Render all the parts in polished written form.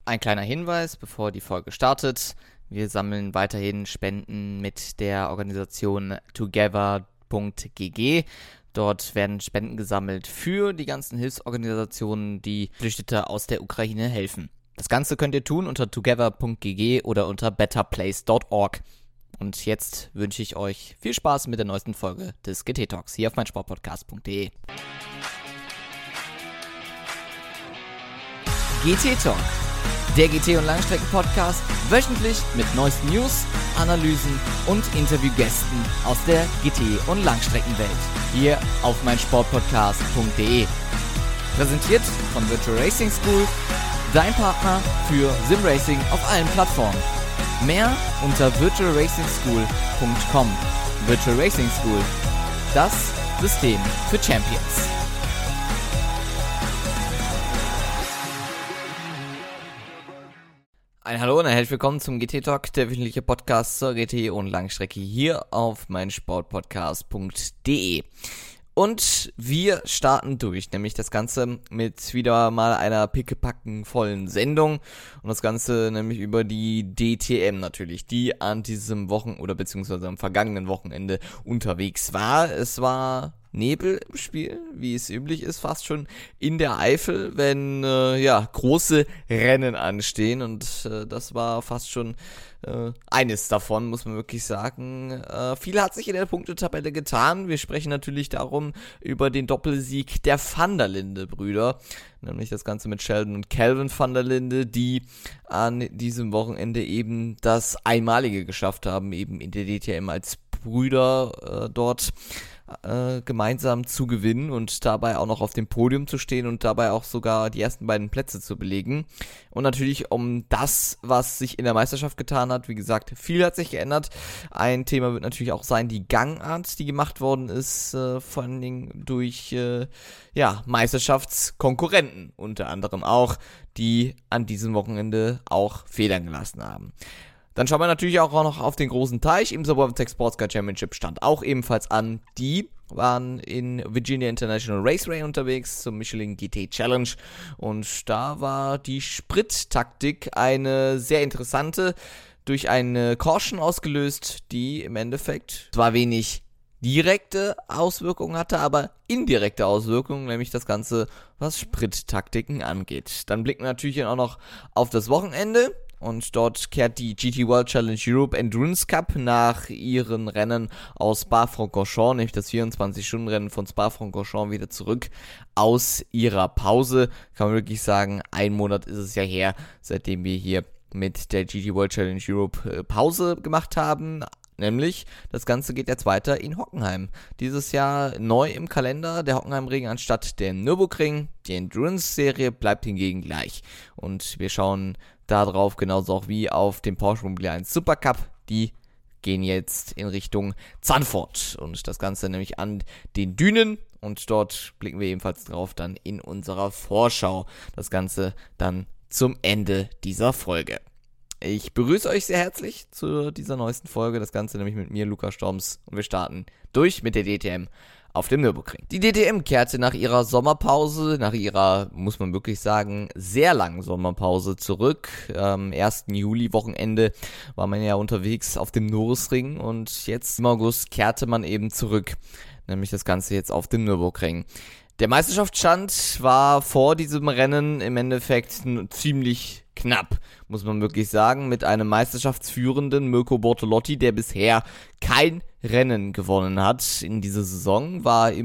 Ein kleiner Hinweis, bevor die Folge startet. Wir sammeln weiterhin Spenden mit der Organisation together.gg. Dort werden Spenden gesammelt für die ganzen Hilfsorganisationen, die Flüchtete aus der Ukraine helfen. Das Ganze könnt ihr tun unter together.gg oder unter betterplace.org. Und jetzt wünsche ich euch viel Spaß mit der neuesten Folge des GT Talks hier auf meinsportpodcast.de. GT Talk, der GT- und Langstrecken-Podcast, wöchentlich mit neuesten News, Analysen und Interviewgästen aus der GT- und Langstreckenwelt. Hier auf meinsportpodcast.de. Präsentiert von Virtual Racing School, dein Partner für Simracing auf allen Plattformen. Mehr unter virtualracingschool.com. Virtual Racing School, das System für Champions. Ein Hallo und ein herzlich willkommen zum GT Talk, der wöchentliche Podcast zur GT und Langstrecke hier auf meinsportpodcast.de. Und wir starten durch, nämlich das Ganze mit wieder mal einer pickepacken vollen Sendung und das Ganze nämlich über die DTM natürlich, die an diesem beziehungsweise am vergangenen Wochenende unterwegs war. Es war Nebel im Spiel, wie es üblich ist, fast schon in der Eifel, wenn große Rennen anstehen und das war fast schon eines davon, muss man wirklich sagen. Viel hat sich in der Punktetabelle getan. Wir sprechen natürlich darum über den Doppelsieg der Van der Linde-Brüder, nämlich das Ganze mit Sheldon und Calvin van der Linde, die an diesem Wochenende eben das Einmalige geschafft haben, eben in der DTM als Brüder dort gemeinsam zu gewinnen und dabei auch noch auf dem Podium zu stehen und dabei auch sogar die ersten beiden Plätze zu belegen. Und natürlich um das, was sich in der Meisterschaft getan hat, wie gesagt, viel hat sich geändert. Ein Thema wird natürlich auch sein, die Gangart, die gemacht worden ist, vor allen Dingen durch Meisterschaftskonkurrenten, unter anderem auch, die an diesem Wochenende auch Federn gelassen haben. Dann schauen wir natürlich auch noch auf den großen Teich. Im World Sports Car Championship stand auch ebenfalls an. Die waren in Virginia International Raceway unterwegs zum Michelin GT Challenge. Und da war die Sprittaktik eine sehr interessante, durch eine Caution ausgelöst, die im Endeffekt zwar wenig direkte Auswirkungen hatte, aber indirekte Auswirkungen, nämlich das Ganze, was Sprittaktiken angeht. Dann blicken wir natürlich auch noch auf das Wochenende. Und dort kehrt die GT World Challenge Europe Endurance Cup nach ihren Rennen aus Spa-Francorchamps, nämlich das 24-Stunden-Rennen von Spa-Francorchamps, wieder zurück aus ihrer Pause. Kann man wirklich sagen, ein Monat ist es ja her, seitdem wir hier mit der GT World Challenge Europe Pause gemacht haben. Nämlich, das Ganze geht jetzt weiter in Hockenheim. Dieses Jahr neu im Kalender, der Hockenheimring anstatt der Nürburgring. Die Endurance-Serie bleibt hingegen gleich. Und wir schauen da drauf, genauso auch wie auf dem Porsche Formula 1 Supercup. Die gehen jetzt in Richtung Zandvoort. Und das Ganze nämlich an den Dünen. Und dort blicken wir ebenfalls drauf dann in unserer Vorschau. Das Ganze dann zum Ende dieser Folge. Ich begrüße euch sehr herzlich zu dieser neuesten Folge. Das Ganze nämlich mit mir, Lukas Storms. Und wir starten durch mit der DTM auf dem Nürburgring. Die DTM kehrte nach ihrer Sommerpause, nach ihrer, muss man wirklich sagen, sehr langen Sommerpause zurück. Am 1. Juli-Wochenende war man ja unterwegs auf dem Nürburgring und jetzt im August kehrte man eben zurück. Nämlich das Ganze jetzt auf dem Nürburgring. Der Meisterschaftsstand war vor diesem Rennen im Endeffekt ziemlich knapp, muss man wirklich sagen, mit einem Meisterschaftsführenden Mirko Bortolotti, der bisher kein Rennen gewonnen hat in dieser Saison,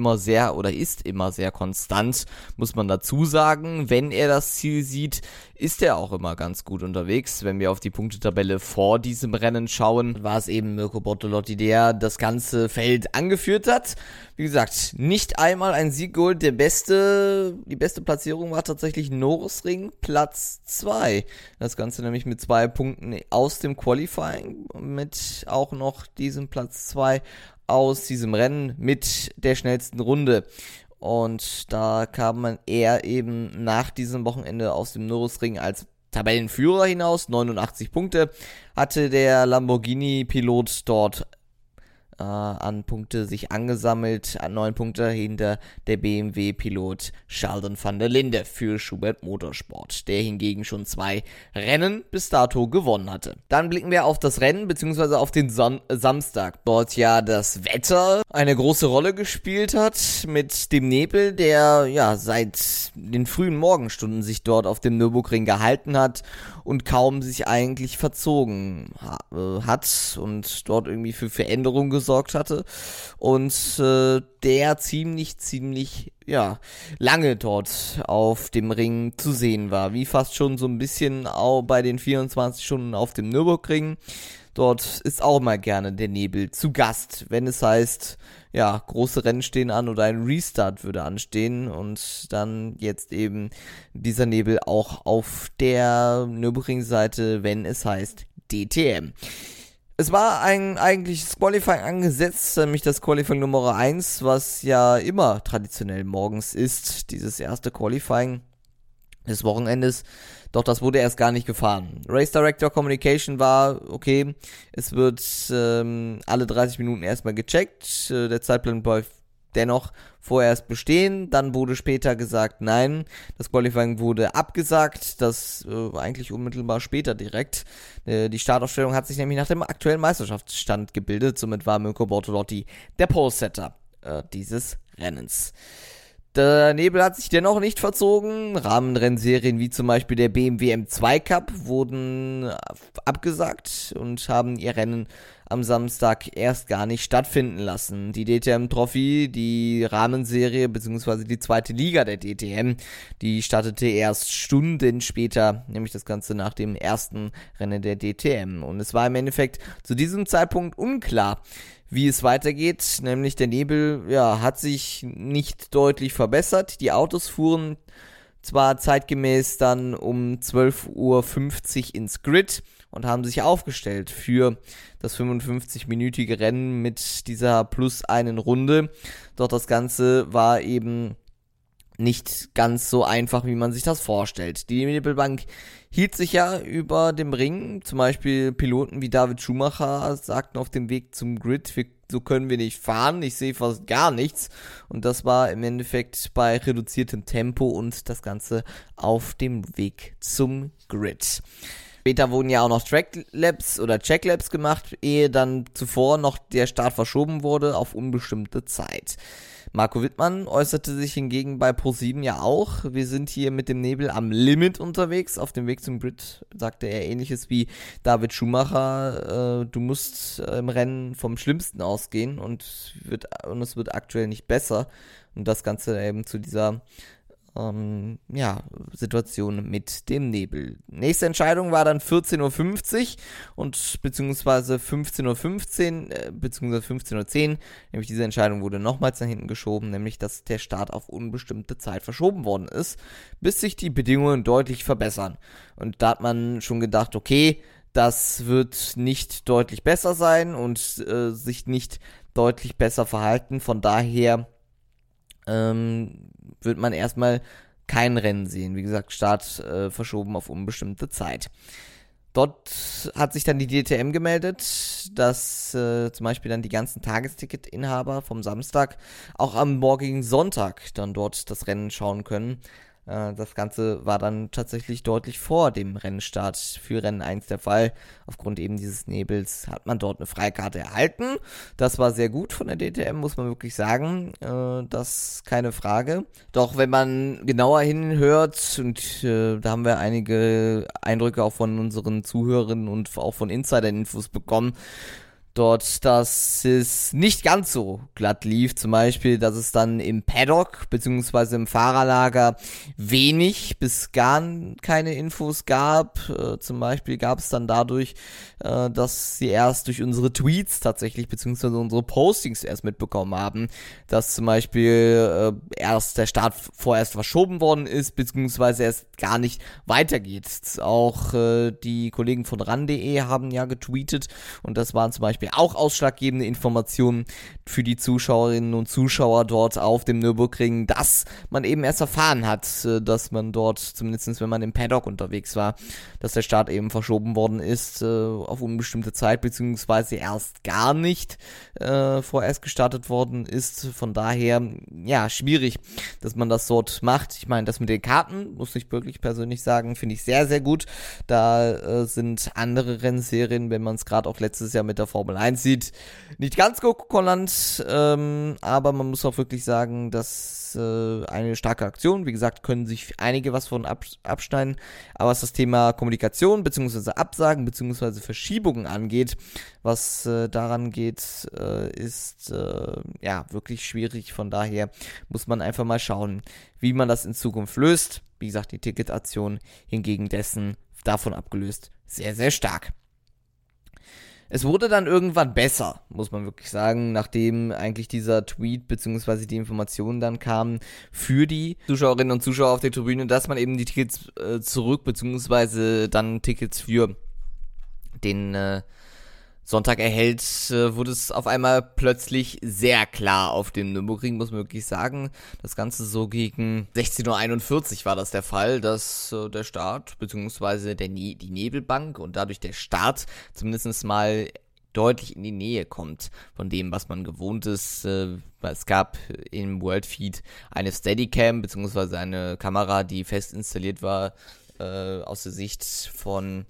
ist immer sehr konstant, muss man dazu sagen. Wenn er das Ziel sieht, ist er auch immer ganz gut unterwegs. Wenn wir auf die Punktetabelle vor diesem Rennen schauen, war es eben Mirko Bortolotti, der das ganze Feld angeführt hat. Wie gesagt, nicht einmal ein Sieg geholt. Die beste Platzierung war tatsächlich Nürburgring, Platz 2. Das Ganze nämlich mit 2 Punkten aus dem Qualifying, mit auch noch diesem Platz 2 aus diesem Rennen mit der schnellsten Runde. Und da kam man eher eben nach diesem Wochenende aus dem Nürburgring als Tabellenführer hinaus. 89 Punkte hatte der Lamborghini-Pilot dort an Punkte sich angesammelt, an 9 Punkte hinter der BMW-Pilot Sheldon van der Linde für Schubert Motorsport, der hingegen schon 2 Rennen bis dato gewonnen hatte. Dann blicken wir auf das Rennen bzw. auf den Samstag. Dort ja das Wetter eine große Rolle gespielt hat mit dem Nebel, der ja seit den frühen Morgenstunden sich dort auf dem Nürburgring gehalten hat und kaum sich eigentlich verzogen hat und dort irgendwie für Veränderungen gesorgt hatte und der ziemlich lange dort auf dem Ring zu sehen war, wie fast schon so ein bisschen auch bei den 24 Stunden auf dem Nürburgring. Dort ist auch mal gerne der Nebel zu Gast, wenn es heißt, ja, große Rennen stehen an oder ein Restart würde anstehen und dann jetzt eben dieser Nebel auch auf der Nürburgring-Seite, wenn es heißt DTM. Es war ein eigentliches Qualifying angesetzt, nämlich das Qualifying Nummer 1, was ja immer traditionell morgens ist, dieses erste Qualifying des Wochenendes. Doch das wurde erst gar nicht gefahren. Race Director Communication war, okay, es wird alle 30 Minuten erstmal gecheckt, der Zeitplan bleibt dennoch vorerst bestehen, dann wurde später gesagt, nein, das Qualifying wurde abgesagt, das eigentlich unmittelbar später direkt. Die Startaufstellung hat sich nämlich nach dem aktuellen Meisterschaftsstand gebildet, somit war Mirko Bortolotti der Pole-Setter dieses Rennens. Der Nebel hat sich dennoch nicht verzogen. Rahmenrennserien wie zum Beispiel der BMW M2 Cup wurden abgesagt und haben ihr Rennen am Samstag erst gar nicht stattfinden lassen. Die DTM Trophy, die Rahmenserie bzw. die zweite Liga der DTM, die startete erst Stunden später, nämlich das Ganze nach dem ersten Rennen der DTM. Und es war im Endeffekt zu diesem Zeitpunkt unklar, wie es weitergeht, nämlich der Nebel hat sich nicht deutlich verbessert. Die Autos fuhren zwar zeitgemäß dann um 12:50 Uhr ins Grid und haben sich aufgestellt für das 55-minütige Rennen mit dieser plus einen Runde. Doch das Ganze war eben nicht ganz so einfach, wie man sich das vorstellt. Die Nebelbank hielt sich ja über dem Ring. Zum Beispiel Piloten wie David Schumacher sagten auf dem Weg zum Grid, so können wir nicht fahren, ich sehe fast gar nichts. Und das war im Endeffekt bei reduziertem Tempo und das Ganze auf dem Weg zum Grid. Später wurden ja auch noch Tracklaps oder Checklaps gemacht, ehe dann zuvor noch der Start verschoben wurde auf unbestimmte Zeit. Marco Wittmann äußerte sich hingegen bei Pro7 ja auch. Wir sind hier mit dem Nebel am Limit unterwegs. Auf dem Weg zum Grid sagte er ähnliches wie David Schumacher. Du musst im Rennen vom Schlimmsten ausgehen und es wird aktuell nicht besser. Und das Ganze eben zu dieser Situation mit dem Nebel. Nächste Entscheidung war dann 14:50 Uhr und beziehungsweise 15:15 Uhr, beziehungsweise 15:10 Uhr, nämlich diese Entscheidung wurde nochmals nach hinten geschoben, nämlich dass der Start auf unbestimmte Zeit verschoben worden ist, bis sich die Bedingungen deutlich verbessern. Und da hat man schon gedacht, okay, das wird nicht deutlich besser sein und sich nicht deutlich besser verhalten, von daher wird man erstmal kein Rennen sehen. Wie gesagt, Start verschoben auf unbestimmte Zeit. Dort hat sich dann die DTM gemeldet, dass zum Beispiel dann die ganzen Tagesticketinhaber vom Samstag auch am morgigen Sonntag dann dort das Rennen schauen können. Das Ganze war dann tatsächlich deutlich vor dem Rennstart für Rennen 1 der Fall. Aufgrund eben dieses Nebels hat man dort eine Freikarte erhalten. Das war sehr gut von der DTM, muss man wirklich sagen. Das keine Frage. Doch wenn man genauer hinhört, und da haben wir einige Eindrücke auch von unseren Zuhörern und auch von Insider-Infos bekommen, dort, dass es nicht ganz so glatt lief, zum Beispiel, dass es dann im Paddock bzw. im Fahrerlager wenig bis gar keine Infos gab. Zum Beispiel gab es dann dadurch, dass sie erst durch unsere Tweets tatsächlich bzw. unsere Postings erst mitbekommen haben, dass zum Beispiel erst der Start vorerst verschoben worden ist, beziehungsweise erst gar nicht weitergeht. Auch die Kollegen von RAN.de haben ja getweetet und das waren zum Beispiel Beispiel auch ausschlaggebende Informationen für die Zuschauerinnen und Zuschauer dort auf dem Nürburgring, dass man eben erst erfahren hat, dass man dort, zumindest wenn man im Paddock unterwegs war, dass der Start eben verschoben worden ist auf unbestimmte Zeit, beziehungsweise erst gar nicht vorerst gestartet worden ist. Von daher, ja, schwierig, dass man das dort macht. Ich meine, das mit den Karten, muss ich wirklich persönlich sagen, finde ich sehr, sehr gut. Da sind andere Rennserien, wenn man es gerade auch letztes Jahr mit der Formel 1 sieht, nicht ganz kulant, aber man muss auch wirklich sagen, dass eine starke Aktion, wie gesagt, können sich einige was von abschneiden, aber was das Thema Kommunikation bzw. Absagen bzw. Verschiebungen angeht, was daran geht, ist ja wirklich schwierig. Von daher muss man einfach mal schauen, wie man das in Zukunft löst. Wie gesagt, die Ticketaktion hingegen davon abgelöst, sehr, sehr stark. Es wurde dann irgendwann besser, muss man wirklich sagen, nachdem eigentlich dieser Tweet bzw. die Informationen dann kamen für die Zuschauerinnen und Zuschauer auf der Tribüne, dass man eben die Tickets zurück bzw. dann Tickets für den Sonntag erhält, wurde es auf einmal plötzlich sehr klar auf dem Nürburgring, muss man wirklich sagen. Das Ganze so gegen 16:41 Uhr war das der Fall, dass der Start bzw. die Nebelbank und dadurch der Start zumindest mal deutlich in die Nähe kommt von dem, was man gewohnt ist. Es gab im Worldfeed eine Steadicam bzw. eine Kamera, die fest installiert war aus der Sicht von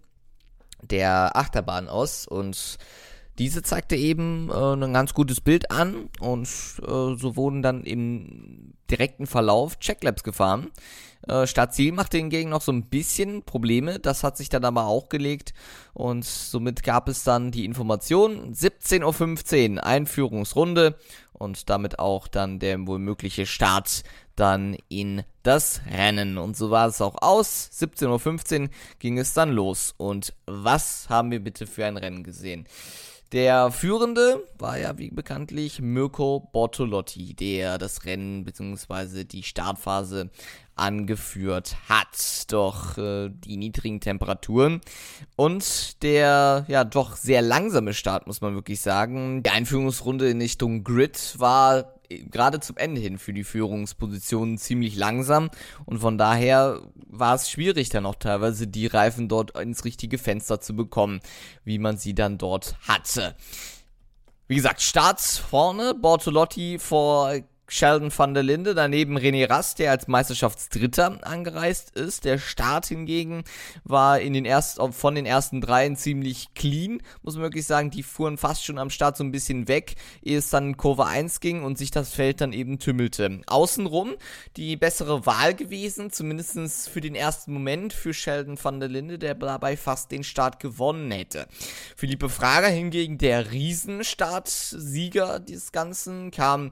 der Achterbahn aus, und diese zeigte eben ein ganz gutes Bild an, und so wurden dann im direkten Verlauf Checklaps gefahren. Start-Ziel machte hingegen noch so ein bisschen Probleme, das hat sich dann aber auch gelegt, und somit gab es dann die Information, 17:15 Uhr Einführungsrunde und damit auch dann der wohl mögliche Start dann in das Rennen. Und so war es auch aus. 17:15 Uhr ging es dann los. Und was haben wir bitte für ein Rennen gesehen? Der Führende war ja wie bekanntlich Mirko Bortolotti, der das Rennen bzw. die Startphase angeführt hat. Doch die niedrigen Temperaturen und der ja doch sehr langsame Start, muss man wirklich sagen. Die Einführungsrunde in Richtung Grid war gerade zum Ende hin für die Führungspositionen ziemlich langsam, und von daher war es schwierig, dann auch teilweise die Reifen dort ins richtige Fenster zu bekommen, wie man sie dann dort hatte. Wie gesagt, Start vorne, Bortolotti vor Sheldon van der Linde, daneben René Rast, der als Meisterschaftsdritter angereist ist. Der Start hingegen war von den ersten dreien ziemlich clean, muss man wirklich sagen. Die fuhren fast schon am Start so ein bisschen weg, ehe es dann in Kurve 1 ging und sich das Feld dann eben tümmelte. Außenrum die bessere Wahl gewesen, zumindest für den ersten Moment, für Sheldon van der Linde, der dabei fast den Start gewonnen hätte. Philippe Frager hingegen, der Riesenstartsieger des Ganzen, kam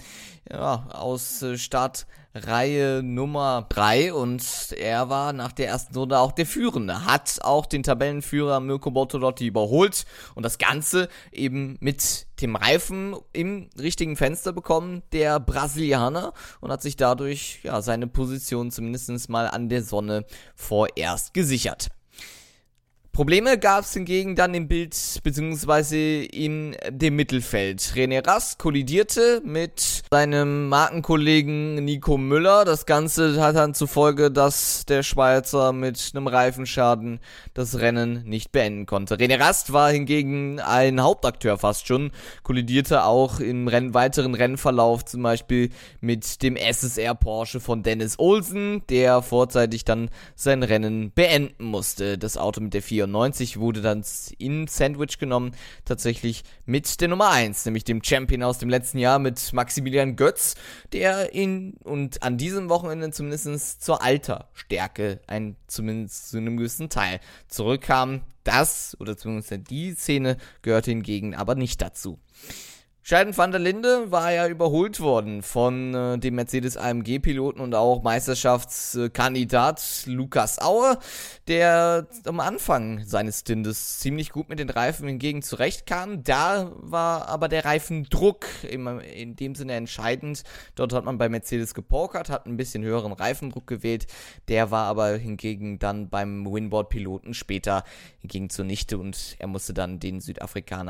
aus Startreihe Nummer 3, und er war nach der ersten Runde auch der Führende, hat auch den Tabellenführer Mirko Bortolotti überholt und das Ganze eben mit dem Reifen im richtigen Fenster bekommen, der Brasilianer, und hat sich dadurch seine Position zumindest mal an der Sonne vorerst gesichert. Probleme gab es hingegen dann im Bild bzw. in dem Mittelfeld. René Rast kollidierte mit seinem Markenkollegen Nico Müller. Das Ganze hat dann zur Folge, dass der Schweizer mit einem Reifenschaden das Rennen nicht beenden konnte. René Rast war hingegen ein Hauptakteur fast schon, kollidierte auch im weiteren Rennverlauf zum Beispiel mit dem SSR Porsche von Dennis Olsen, der vorzeitig dann sein Rennen beenden musste. Das Auto mit der 94 wurde dann in Sandwich genommen, tatsächlich mit der Nummer 1, nämlich dem Champion aus dem letzten Jahr mit Maximilian Götz, der an diesem Wochenende zumindest zur Alterstärke zumindest zu einem gewissen Teil zurückkam. Zumindest die Szene gehörte hingegen aber nicht dazu. Sheldon van der Linde war ja überholt worden von dem Mercedes-AMG-Piloten und auch Meisterschaftskandidat Lukas Auer, der am Anfang seines Stintes ziemlich gut mit den Reifen hingegen zurechtkam. Da war aber der Reifendruck in dem Sinne entscheidend. Dort hat man bei Mercedes gepokert, hat ein bisschen höheren Reifendruck gewählt. Der war aber hingegen dann beim Winboard-Piloten später hingegen zunichte, und er musste dann den Südafrikaner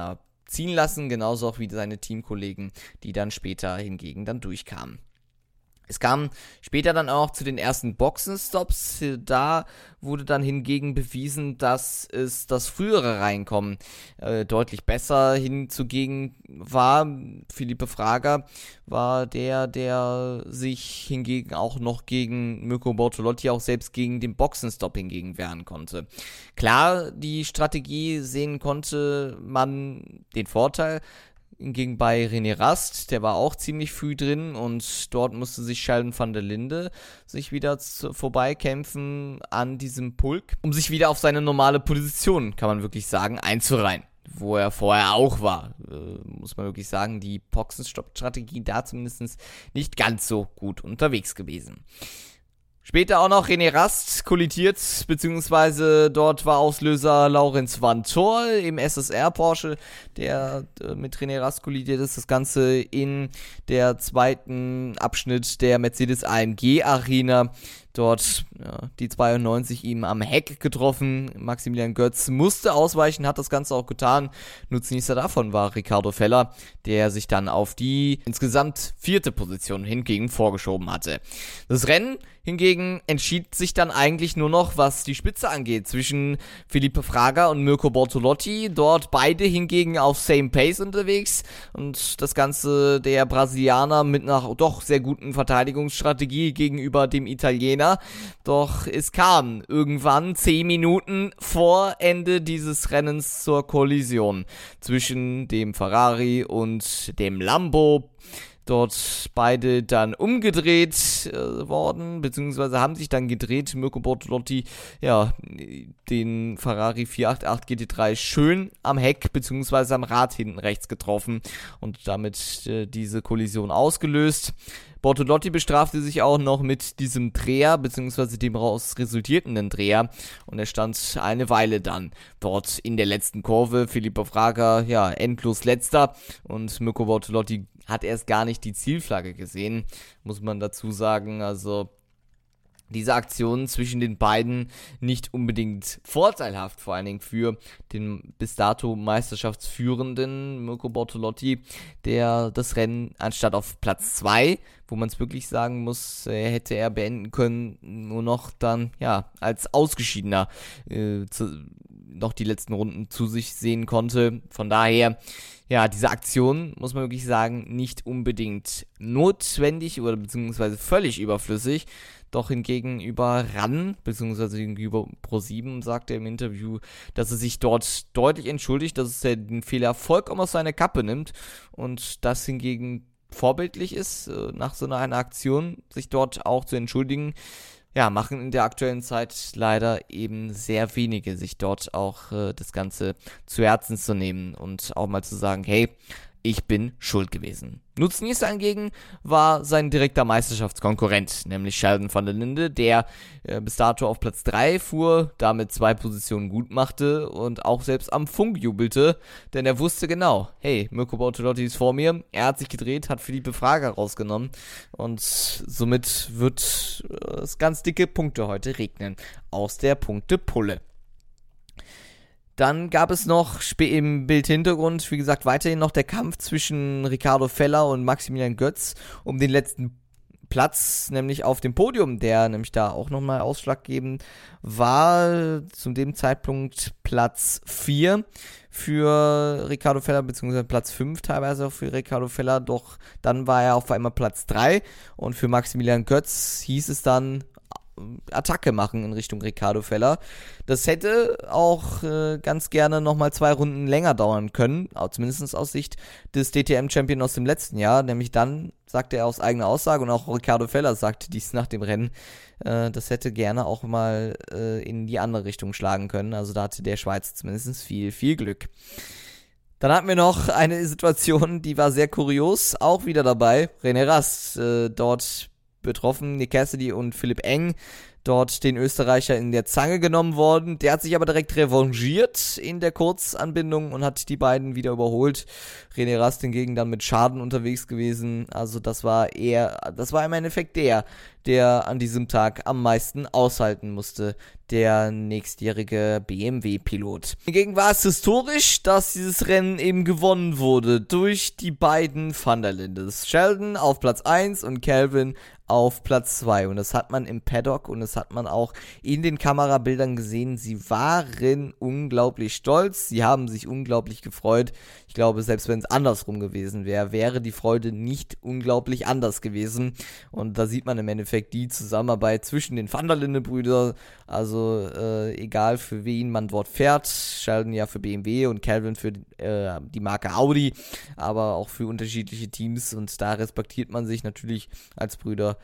ziehen lassen, genauso auch wie seine Teamkollegen, die dann später hingegen dann durchkamen. Es kam später dann auch zu den ersten Boxenstops. Da wurde dann hingegen bewiesen, dass es das frühere Reinkommen deutlich besser hinzugegen war. Felipe Fraga war der sich hingegen auch noch gegen Mirko Bortolotti auch selbst gegen den Boxenstopp hingegen wehren konnte. Klar, die Strategie sehen konnte man den Vorteil. Hingegen bei René Rast, der war auch ziemlich früh drin und dort musste sich Sheldon van der Linde sich wieder vorbeikämpfen an diesem Pulk, um sich wieder auf seine normale Position, kann man wirklich sagen, einzureihen, wo er vorher auch war. Muss man wirklich sagen, die Boxenstopp-Strategie da zumindest nicht ganz so gut unterwegs gewesen. Später auch noch René Rast kollidiert, beziehungsweise dort war Auslöser Laurens van Thor im SSR Porsche, der mit René Rast kollidiert ist. Das Ganze in der zweiten Abschnitt der Mercedes AMG Arena. Dort die 92 ihm am Heck getroffen. Maximilian Götz musste ausweichen, hat das Ganze auch getan. Nutznießer davon war Ricardo Feller, der sich dann auf die insgesamt 4. Position hingegen vorgeschoben hatte. Das Rennen hingegen entschied sich dann eigentlich nur noch, was die Spitze angeht, zwischen Felipe Fraga und Mirko Bortolotti. Dort beide hingegen auf Same Pace unterwegs und das Ganze der Brasilianer mit einer doch sehr guten Verteidigungsstrategie gegenüber dem Italiener. Doch es kam irgendwann 10 Minuten vor Ende dieses Rennens zur Kollision zwischen dem Ferrari und dem Lambo. Dort beide dann umgedreht worden, beziehungsweise haben sich dann gedreht. Mirko Bortolotti, den Ferrari 488 GT3 schön am Heck, beziehungsweise am Rad hinten rechts getroffen und damit diese Kollision ausgelöst. Bortolotti bestrafte sich auch noch mit diesem Dreher, beziehungsweise dem daraus resultierenden Dreher, und er stand eine Weile dann dort in der letzten Kurve. Felipe Fraga, endlos letzter, und Mirko Bortolotti hat erst gar nicht die Zielflagge gesehen, muss man dazu sagen. Also diese Aktion zwischen den beiden nicht unbedingt vorteilhaft, vor allen Dingen für den bis dato Meisterschaftsführenden Mirko Bortolotti, der das Rennen anstatt auf Platz 2, wo man es wirklich sagen muss, hätte er beenden können, nur noch dann als Ausgeschiedener noch die letzten Runden zu sich sehen konnte. Von daher, diese Aktion, muss man wirklich sagen, nicht unbedingt notwendig oder beziehungsweise völlig überflüssig. Doch hingegen über RAN, beziehungsweise gegenüber Pro7, sagt er im Interview, dass er sich dort deutlich entschuldigt, dass er den Fehler vollkommen aus seiner Kappe nimmt und das hingegen vorbildlich ist, nach so einer Aktion sich dort auch zu entschuldigen. Machen in der aktuellen Zeit leider eben sehr wenige, sich dort auch das Ganze zu Herzen zu nehmen und auch mal zu sagen, hey, ich bin schuld gewesen. Nutznießer hingegen war sein direkter Meisterschaftskonkurrent, nämlich Sheldon van der Linde, der bis dato auf Platz 3 fuhr, damit 2 Positionen gut machte und auch selbst am Funk jubelte, denn er wusste genau, hey, Mirko Bortolotti ist vor mir, er hat sich gedreht, hat Felipe Fraga rausgenommen und somit wird es ganz dicke Punkte heute regnen aus der Punktepulle. Dann gab es noch im Bildhintergrund, wie gesagt, weiterhin noch der Kampf zwischen Ricardo Feller und Maximilian Götz um den letzten Platz, nämlich auf dem Podium, der nämlich da auch nochmal ausschlaggebend war. Zu dem Zeitpunkt Platz 4 für Ricardo Feller, beziehungsweise Platz 5 teilweise auch für Ricardo Feller, doch dann war er auf einmal Platz 3 und für Maximilian Götz hieß es dann Attacke machen in Richtung Ricardo Feller. Das hätte auch ganz gerne nochmal 2 Runden länger dauern können, zumindest aus Sicht des DTM-Champion aus dem letzten Jahr, nämlich dann, sagte er aus eigener Aussage, und auch Ricardo Feller sagte dies nach dem Rennen, das hätte gerne auch mal in die andere Richtung schlagen können, also da hatte der Schweizer zumindest viel, viel Glück. Dann hatten wir noch eine Situation, die war sehr kurios, auch wieder dabei, René Rast, dort betroffen, Nick Cassidy und Philipp Eng, dort den Österreicher in der Zange genommen worden. Der hat sich aber direkt revanchiert in der Kurzanbindung und hat die beiden wieder überholt. René Rast hingegen dann mit Schaden unterwegs gewesen. Also das war im Endeffekt der an diesem Tag am meisten aushalten musste, der nächstjährige BMW-Pilot. Hingegen war es historisch, dass dieses Rennen eben gewonnen wurde durch die beiden Van der Lindes. Sheldon auf Platz 1 und Calvin auf Platz 2. Und das hat man im Paddock und das hat man auch in den Kamerabildern gesehen. Sie waren unglaublich stolz, sie haben sich unglaublich gefreut. Ich glaube, selbst wenn es andersrum gewesen wäre, wäre die Freude nicht unglaublich anders gewesen. Und da sieht man im Endeffekt die Zusammenarbeit zwischen den Van der Linde-Brüdern. Also egal für wen man dort fährt. Sheldon ja für BMW und Calvin für die Marke Audi, aber auch für unterschiedliche Teams. Und da respektiert man sich natürlich als Brüder.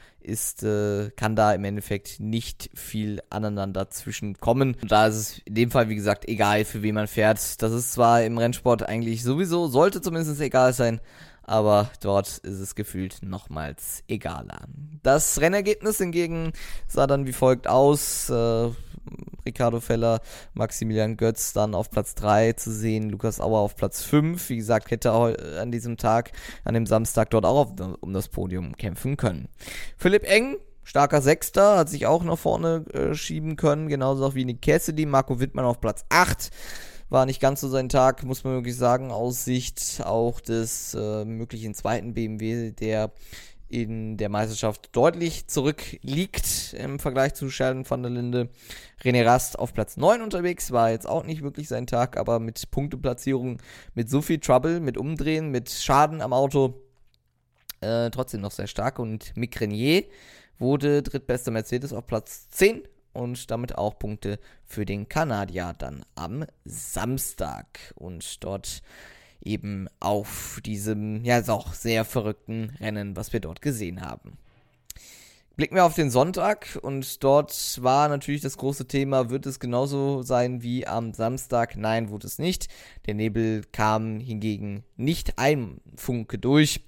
Kann da im Endeffekt nicht viel aneinander zwischenkommen. Und da ist es in dem Fall, wie gesagt, egal für wen man fährt. Das ist zwar im Rennsport eigentlich sowieso, sollte zumindest egal sein, aber dort ist es gefühlt nochmals egaler. Das Rennergebnis hingegen sah dann wie folgt aus. Ricardo Feller, Maximilian Götz dann auf Platz 3 zu sehen, Lukas Auer auf Platz 5. Wie gesagt, hätte an diesem Tag, an dem Samstag dort auch um das Podium kämpfen können. Philipp Eng, starker Sechster, hat sich auch nach vorne schieben können, genauso auch wie Nick Cassidy. Marco Wittmann auf Platz 8. War nicht ganz so sein Tag, muss man wirklich sagen, aus Sicht auch des möglichen zweiten BMW, der in der Meisterschaft deutlich zurückliegt im Vergleich zu Sheldon van der Linde. René Rast auf Platz 9 unterwegs, war jetzt auch nicht wirklich sein Tag, aber mit Punkteplatzierung, mit so viel Trouble, mit Umdrehen, mit Schaden am Auto, trotzdem noch sehr stark. Und Mick Renier wurde drittbester Mercedes auf Platz 10 und damit auch Punkte für den Kanadier dann am Samstag. Und dort eben auf diesem, ja, ist auch sehr verrückten Rennen, was wir dort gesehen haben. Blicken wir auf den Sonntag und dort war natürlich das große Thema, wird es genauso sein wie am Samstag? Nein, wurde es nicht. Der Nebel kam hingegen nicht ein Funke durch.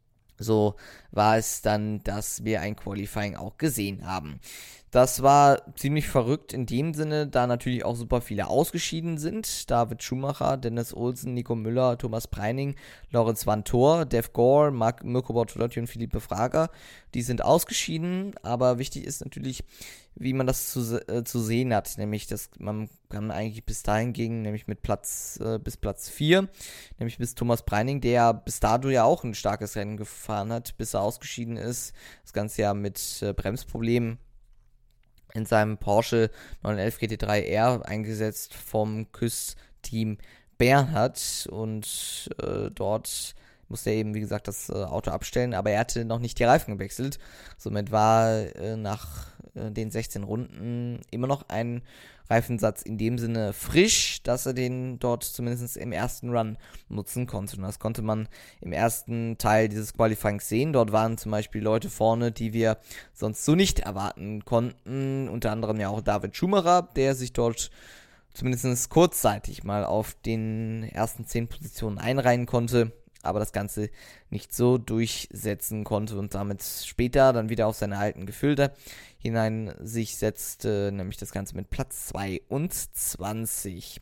So war es dann, dass wir ein Qualifying auch gesehen haben. Das war ziemlich verrückt in dem Sinne, da natürlich auch super viele ausgeschieden sind. David Schumacher, Dennis Olsen, Nico Müller, Thomas Preining, Lorenz Vantor, Dev Gore, Mirko Bortolotti und Philippe Fraga. Die sind ausgeschieden, aber wichtig ist natürlich, wie man das zu sehen hat. Nämlich, dass man kann eigentlich bis dahin gehen, nämlich mit bis Platz 4, nämlich bis Thomas Preining, der bis dato ja auch ein starkes Rennen gefahren hat, bis er ausgeschieden ist. Das ganze Jahr mit Bremsproblemen in seinem Porsche 911 GT3R eingesetzt vom KÜS-Team Bernhard und dort musste er eben, wie gesagt, das Auto abstellen, aber er hatte noch nicht die Reifen gewechselt. Somit war nach den 16 Runden immer noch ein Reifensatz in dem Sinne frisch, dass er den dort zumindest im ersten Run nutzen konnte. Und das konnte man im ersten Teil dieses Qualifyings sehen. Dort waren zum Beispiel Leute vorne, die wir sonst so nicht erwarten konnten. Unter anderem ja auch David Schumacher, der sich dort zumindest kurzzeitig mal auf den ersten 10 Positionen einreihen konnte, aber das Ganze nicht so durchsetzen konnte und damit später dann wieder auf seine alten Gefilde hinein sich setzte, nämlich das Ganze mit Platz 22.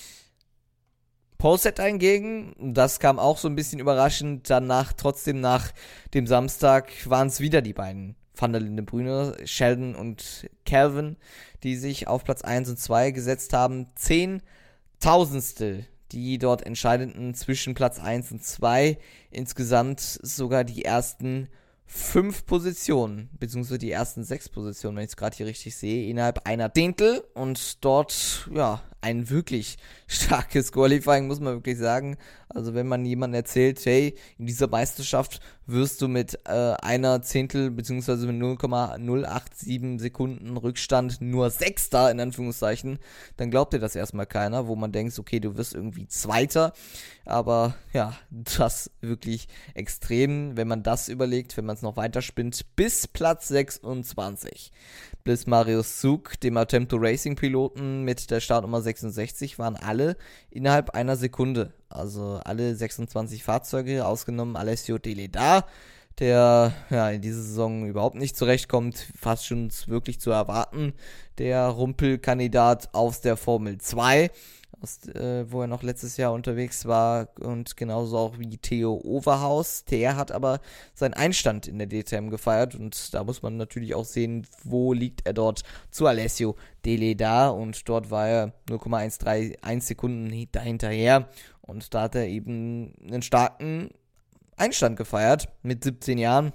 Pole-Set hingegen, das kam auch so ein bisschen überraschend, trotzdem nach dem Samstag waren es wieder die beiden Van der Linde Brüder, Sheldon und Calvin, die sich auf Platz 1 und 2 gesetzt haben. 10.000stel die dort entscheidenden zwischen Platz 1 und 2, insgesamt sogar die ersten 5 Positionen, beziehungsweise die ersten 6 Positionen, wenn ich es gerade hier richtig sehe, innerhalb einer Zehntel und dort, ja, ein wirklich starkes Qualifying, muss man wirklich sagen. Also wenn man jemandem erzählt, hey, in dieser Meisterschaft wirst du mit einer Zehntel beziehungsweise mit 0,087 Sekunden Rückstand nur Sechster, in Anführungszeichen, dann glaubt dir das erstmal keiner, wo man denkt, okay, du wirst irgendwie Zweiter. Aber ja, das wirklich extrem, wenn man das überlegt, wenn man es noch weiter spinnt, bis Platz 26. Bis Marius Zug, dem Attempto Racing Piloten mit der Startnummer 66, waren alle innerhalb einer Sekunde. Also alle 26 Fahrzeuge, ausgenommen Alessio De Leda, der ja in dieser Saison überhaupt nicht zurechtkommt, fast schon wirklich zu erwarten. Der Rumpelkandidat aus der Formel 2. wo er noch letztes Jahr unterwegs war, und genauso auch wie Theo Overhaus. Der hat aber seinen Einstand in der DTM gefeiert, und da muss man natürlich auch sehen, wo liegt er dort zu Alessio Dele da, und dort war er 0,131 Sekunden dahinterher, und da hat er eben einen starken Einstand gefeiert mit 17 Jahren.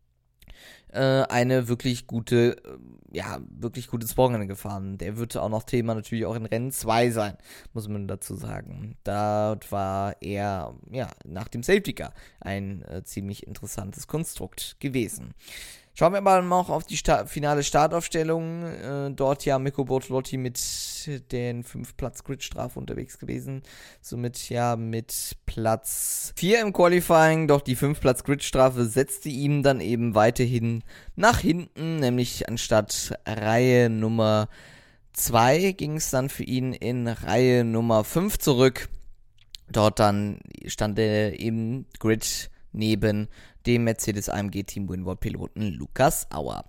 Eine wirklich gutes Wochenende gefahren. Der wird auch noch Thema natürlich auch in Rennen 2 sein, muss man dazu sagen. Dort war er nach dem Safety Car ein ziemlich interessantes Konstrukt gewesen. Schauen wir aber noch auf die finale Startaufstellung. Dort Mikko Bortolotti mit den 5-Platz-Grid-Strafe unterwegs gewesen. Somit mit Platz 4 im Qualifying. Doch die 5-Platz-Grid-Strafe setzte ihm dann eben weiterhin nach hinten. Nämlich anstatt Reihe Nummer 2 ging es dann für ihn in Reihe Nummer 5 zurück. Dort dann stand er im Grid neben dem Mercedes-AMG Team Winward-Piloten Lukas Auer.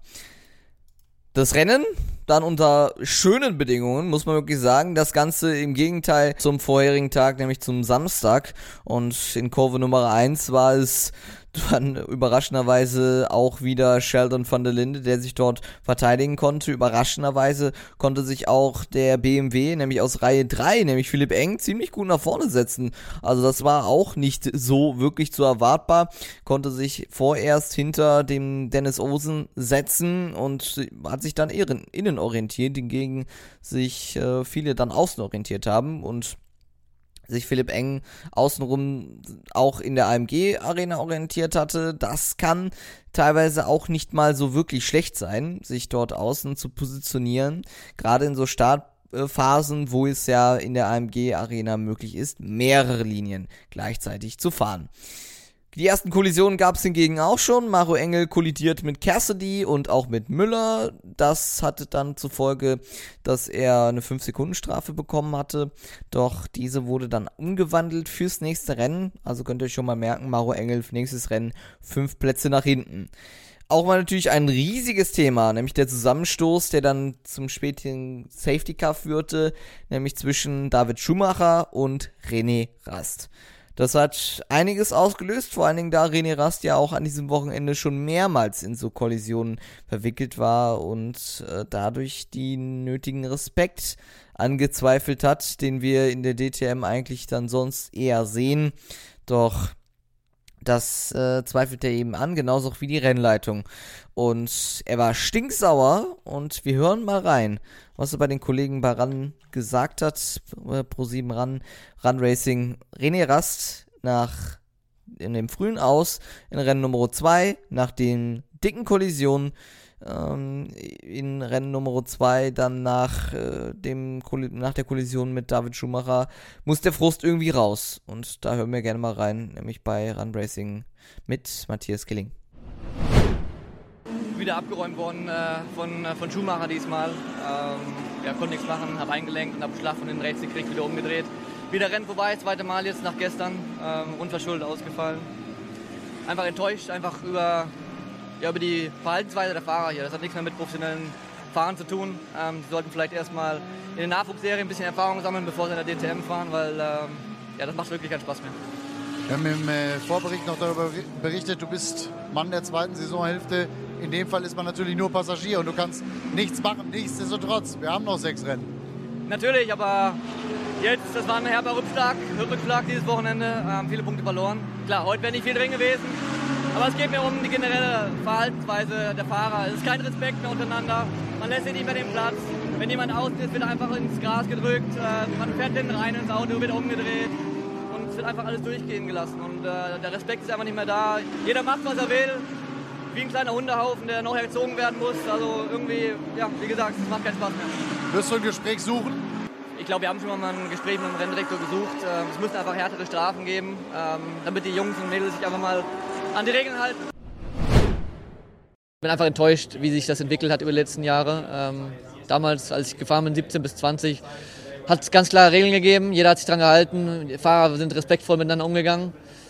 Das Rennen dann unter schönen Bedingungen, muss man wirklich sagen. Das Ganze im Gegenteil zum vorherigen Tag, nämlich zum Samstag. Und in Kurve Nummer 1 war es dann überraschenderweise auch wieder Sheldon van der Linde, der sich dort verteidigen konnte. Überraschenderweise konnte sich auch der BMW, nämlich aus Reihe 3, nämlich Philipp Eng, ziemlich gut nach vorne setzen. Also das war auch nicht so wirklich zu erwartbar. Konnte sich vorerst hinter dem Dennis Osen setzen und hat sich dann innen orientiert, hingegen sich viele dann außen orientiert haben und sich Philipp Eng außenrum auch in der AMG-Arena orientiert hatte. Das kann teilweise auch nicht mal so wirklich schlecht sein, sich dort außen zu positionieren, gerade in so Startphasen, wo es ja in der AMG-Arena möglich ist, mehrere Linien gleichzeitig zu fahren. Die ersten Kollisionen gab es hingegen auch schon. Maro Engel kollidiert mit Cassidy und auch mit Müller. Das hatte dann zur Folge, dass er eine 5-Sekunden-Strafe bekommen hatte. Doch diese wurde dann umgewandelt fürs nächste Rennen. Also könnt ihr euch schon mal merken, Maro Engel für nächstes Rennen 5 Plätze nach hinten. Auch mal natürlich ein riesiges Thema, nämlich der Zusammenstoß, der dann zum späten Safety Car führte, nämlich zwischen David Schumacher und René Rast. Das hat einiges ausgelöst, vor allen Dingen da René Rast ja auch an diesem Wochenende schon mehrmals in so Kollisionen verwickelt war und dadurch den nötigen Respekt angezweifelt hat, den wir in der DTM eigentlich dann sonst eher sehen. Doch das zweifelt er eben an, genauso auch wie die Rennleitung. Und er war stinksauer und wir hören mal rein, was er bei den Kollegen bei RAN gesagt hat, Pro7 RAN Racing. René Rast in dem frühen Aus in Rennen Nummer 2, nach den dicken Kollisionen in Rennen Nummer 2, dann nach der Kollision mit David Schumacher, muss der Frust irgendwie raus. Und da hören wir gerne mal rein, nämlich bei RAN Racing mit Matthias Killing. Wieder abgeräumt worden von Schumacher diesmal. Konnte nichts machen, habe eingelenkt und habe Schlag von den rechts gekriegt, wieder umgedreht. Wieder Rennen vorbei, zweite Mal jetzt nach gestern, unverschuldet ausgefallen. Einfach enttäuscht, einfach über die Verhaltensweise der Fahrer hier. Das hat nichts mehr mit professionellen Fahren zu tun. Sie sollten vielleicht erstmal in der Nachwuchsserie ein bisschen Erfahrung sammeln, bevor sie in der DTM fahren, weil das macht wirklich keinen Spaß mehr. Wir haben im Vorbericht noch darüber berichtet, du bist Mann der zweiten Saisonhälfte. In dem Fall ist man natürlich nur Passagier und du kannst nichts machen. Nichtsdestotrotz, wir haben noch 6 Rennen. Natürlich, aber jetzt, das war ein herber Rückschlag dieses Wochenende, haben viele Punkte verloren. Klar, heute wäre nicht viel drin gewesen, aber es geht mir um die generelle Verhaltensweise der Fahrer. Es ist kein Respekt mehr untereinander, man lässt sich nicht mehr den Platz. Wenn jemand außen ist, wird einfach ins Gras gedrückt, man fährt hinten rein ins Auto, wird umgedreht und es wird einfach alles durchgehen gelassen. Und der Respekt ist einfach nicht mehr da. Jeder macht, was er will. Wie ein kleiner Hundehaufen, der noch erzogen werden muss. Also irgendwie, wie gesagt, es macht keinen Spaß mehr. Wirst du ein Gespräch suchen? Ich glaube, wir haben schon mal ein Gespräch mit dem Renndirektor gesucht. Es müsste einfach härtere Strafen geben, damit die Jungs und Mädels sich einfach mal an die Regeln halten. Ich bin einfach enttäuscht, wie sich das entwickelt hat über die letzten Jahre. Damals, als ich gefahren bin, 17 bis 20, hat es ganz klare Regeln gegeben. Jeder hat sich daran gehalten. Die Fahrer sind respektvoll miteinander umgegangen.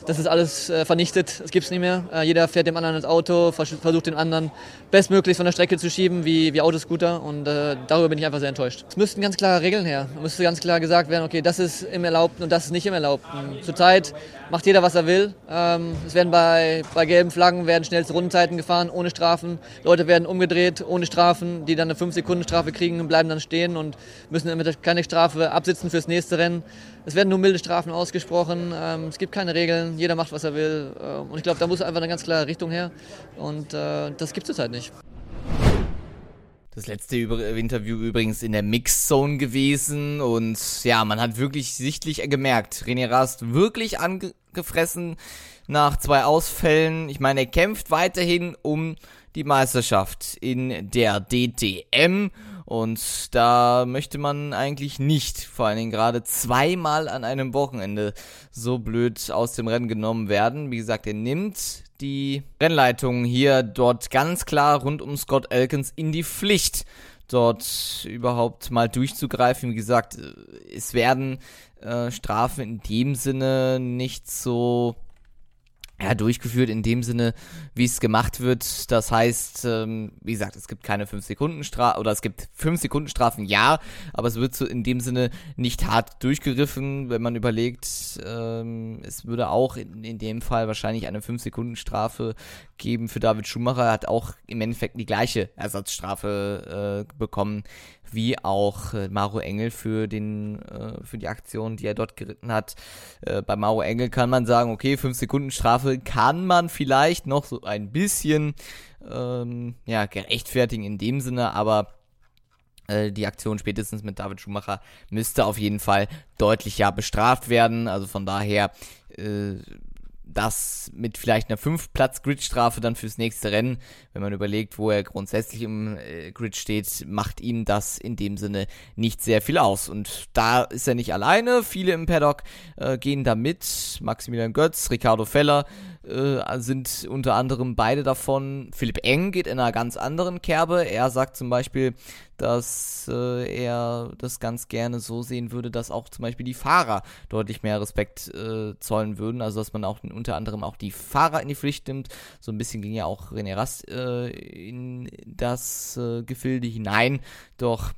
das ist alles vernichtet, es gibt es nicht mehr. Jeder fährt dem anderen ins Auto, versucht den anderen bestmöglich von der Strecke zu schieben, wie Autoscooter, und darüber bin ich einfach sehr enttäuscht. Es müssten ganz klare Regeln her, es müsste ganz klar gesagt werden, okay, das ist im Erlaubten und das ist nicht im Erlaubten. Zurzeit macht jeder, was er will. Es werden bei gelben Flaggen werden schnellste Rundenzeiten gefahren, ohne Strafen. Leute werden umgedreht, ohne Strafen, die dann eine 5-Sekunden-Strafe kriegen und bleiben dann stehen und müssen damit keine Strafe absitzen fürs nächste Rennen. Es werden nur milde Strafen ausgesprochen, es gibt keine Regeln, jeder macht, was er will. Und ich glaube, da muss einfach eine ganz klare Richtung her. Und das gibt es zurzeit nicht. Das letzte Interview übrigens in der Mixzone gewesen und ja, man hat wirklich sichtlich gemerkt, René Rast wirklich angefressen nach 2 Ausfällen. Ich meine, er kämpft weiterhin um die Meisterschaft in der DTM und da möchte man eigentlich nicht, vor allen Dingen gerade 2-mal an einem Wochenende, so blöd aus dem Rennen genommen werden. Wie gesagt, er nimmt die Rennleitung hier dort ganz klar rund um Scott Elkins in die Pflicht, dort überhaupt mal durchzugreifen. Wie gesagt, es werden Strafen in dem Sinne nicht so durchgeführt in dem Sinne, wie es gemacht wird. Das heißt, wie gesagt, es gibt keine 5-Sekunden-Strafe, oder es gibt 5-Sekunden-Strafen, ja, aber es wird so in dem Sinne nicht hart durchgegriffen, wenn man überlegt, es würde auch in dem Fall wahrscheinlich eine 5-Sekunden-Strafe geben für David Schumacher. Er hat auch im Endeffekt die gleiche Ersatzstrafe bekommen, wie auch Maro Engel für die Aktion, die er dort geritten hat. Bei Maro Engel kann man sagen, okay, 5-Sekunden-Strafe kann man vielleicht noch so ein bisschen gerechtfertigen in dem Sinne, aber die Aktion spätestens mit David Schumacher müsste auf jeden Fall deutlich bestraft werden. Also von daher das mit vielleicht einer 5-Platz-Grid-Strafe dann fürs nächste Rennen, wenn man überlegt, wo er grundsätzlich im Grid steht, macht ihm das in dem Sinne nicht sehr viel aus. Und da ist er nicht alleine, viele im Paddock gehen da mit, Maximilian Götz, Ricardo Feller sind unter anderem beide davon. Philipp Eng geht in einer ganz anderen Kerbe. Er sagt zum Beispiel, dass er das ganz gerne so sehen würde, dass auch zum Beispiel die Fahrer deutlich mehr Respekt zollen würden, also dass man auch unter anderem auch die Fahrer in die Pflicht nimmt. So ein bisschen ging ja auch René Rast in das Gefilde hinein, doch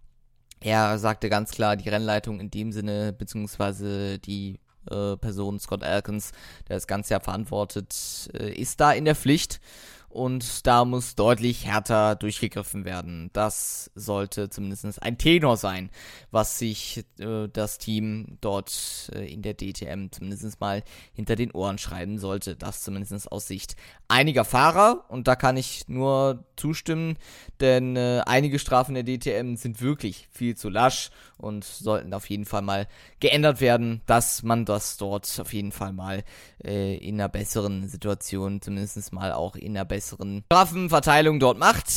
er sagte ganz klar, die Rennleitung in dem Sinne, beziehungsweise die Person Scott Elkins, der das ganze Jahr verantwortet, ist da in der Pflicht. Und da muss deutlich härter durchgegriffen werden. Das sollte zumindest ein Tenor sein, was sich das Team dort in der DTM zumindest mal hinter den Ohren schreiben sollte. Das zumindest aus Sicht einiger Fahrer. Und da kann ich nur zustimmen, denn einige Strafen der DTM sind wirklich viel zu lasch und sollten auf jeden Fall mal geändert werden, dass man das dort auf jeden Fall mal in einer besseren Situation, zumindest mal auch in einer besseren Strafenverteilung dort macht.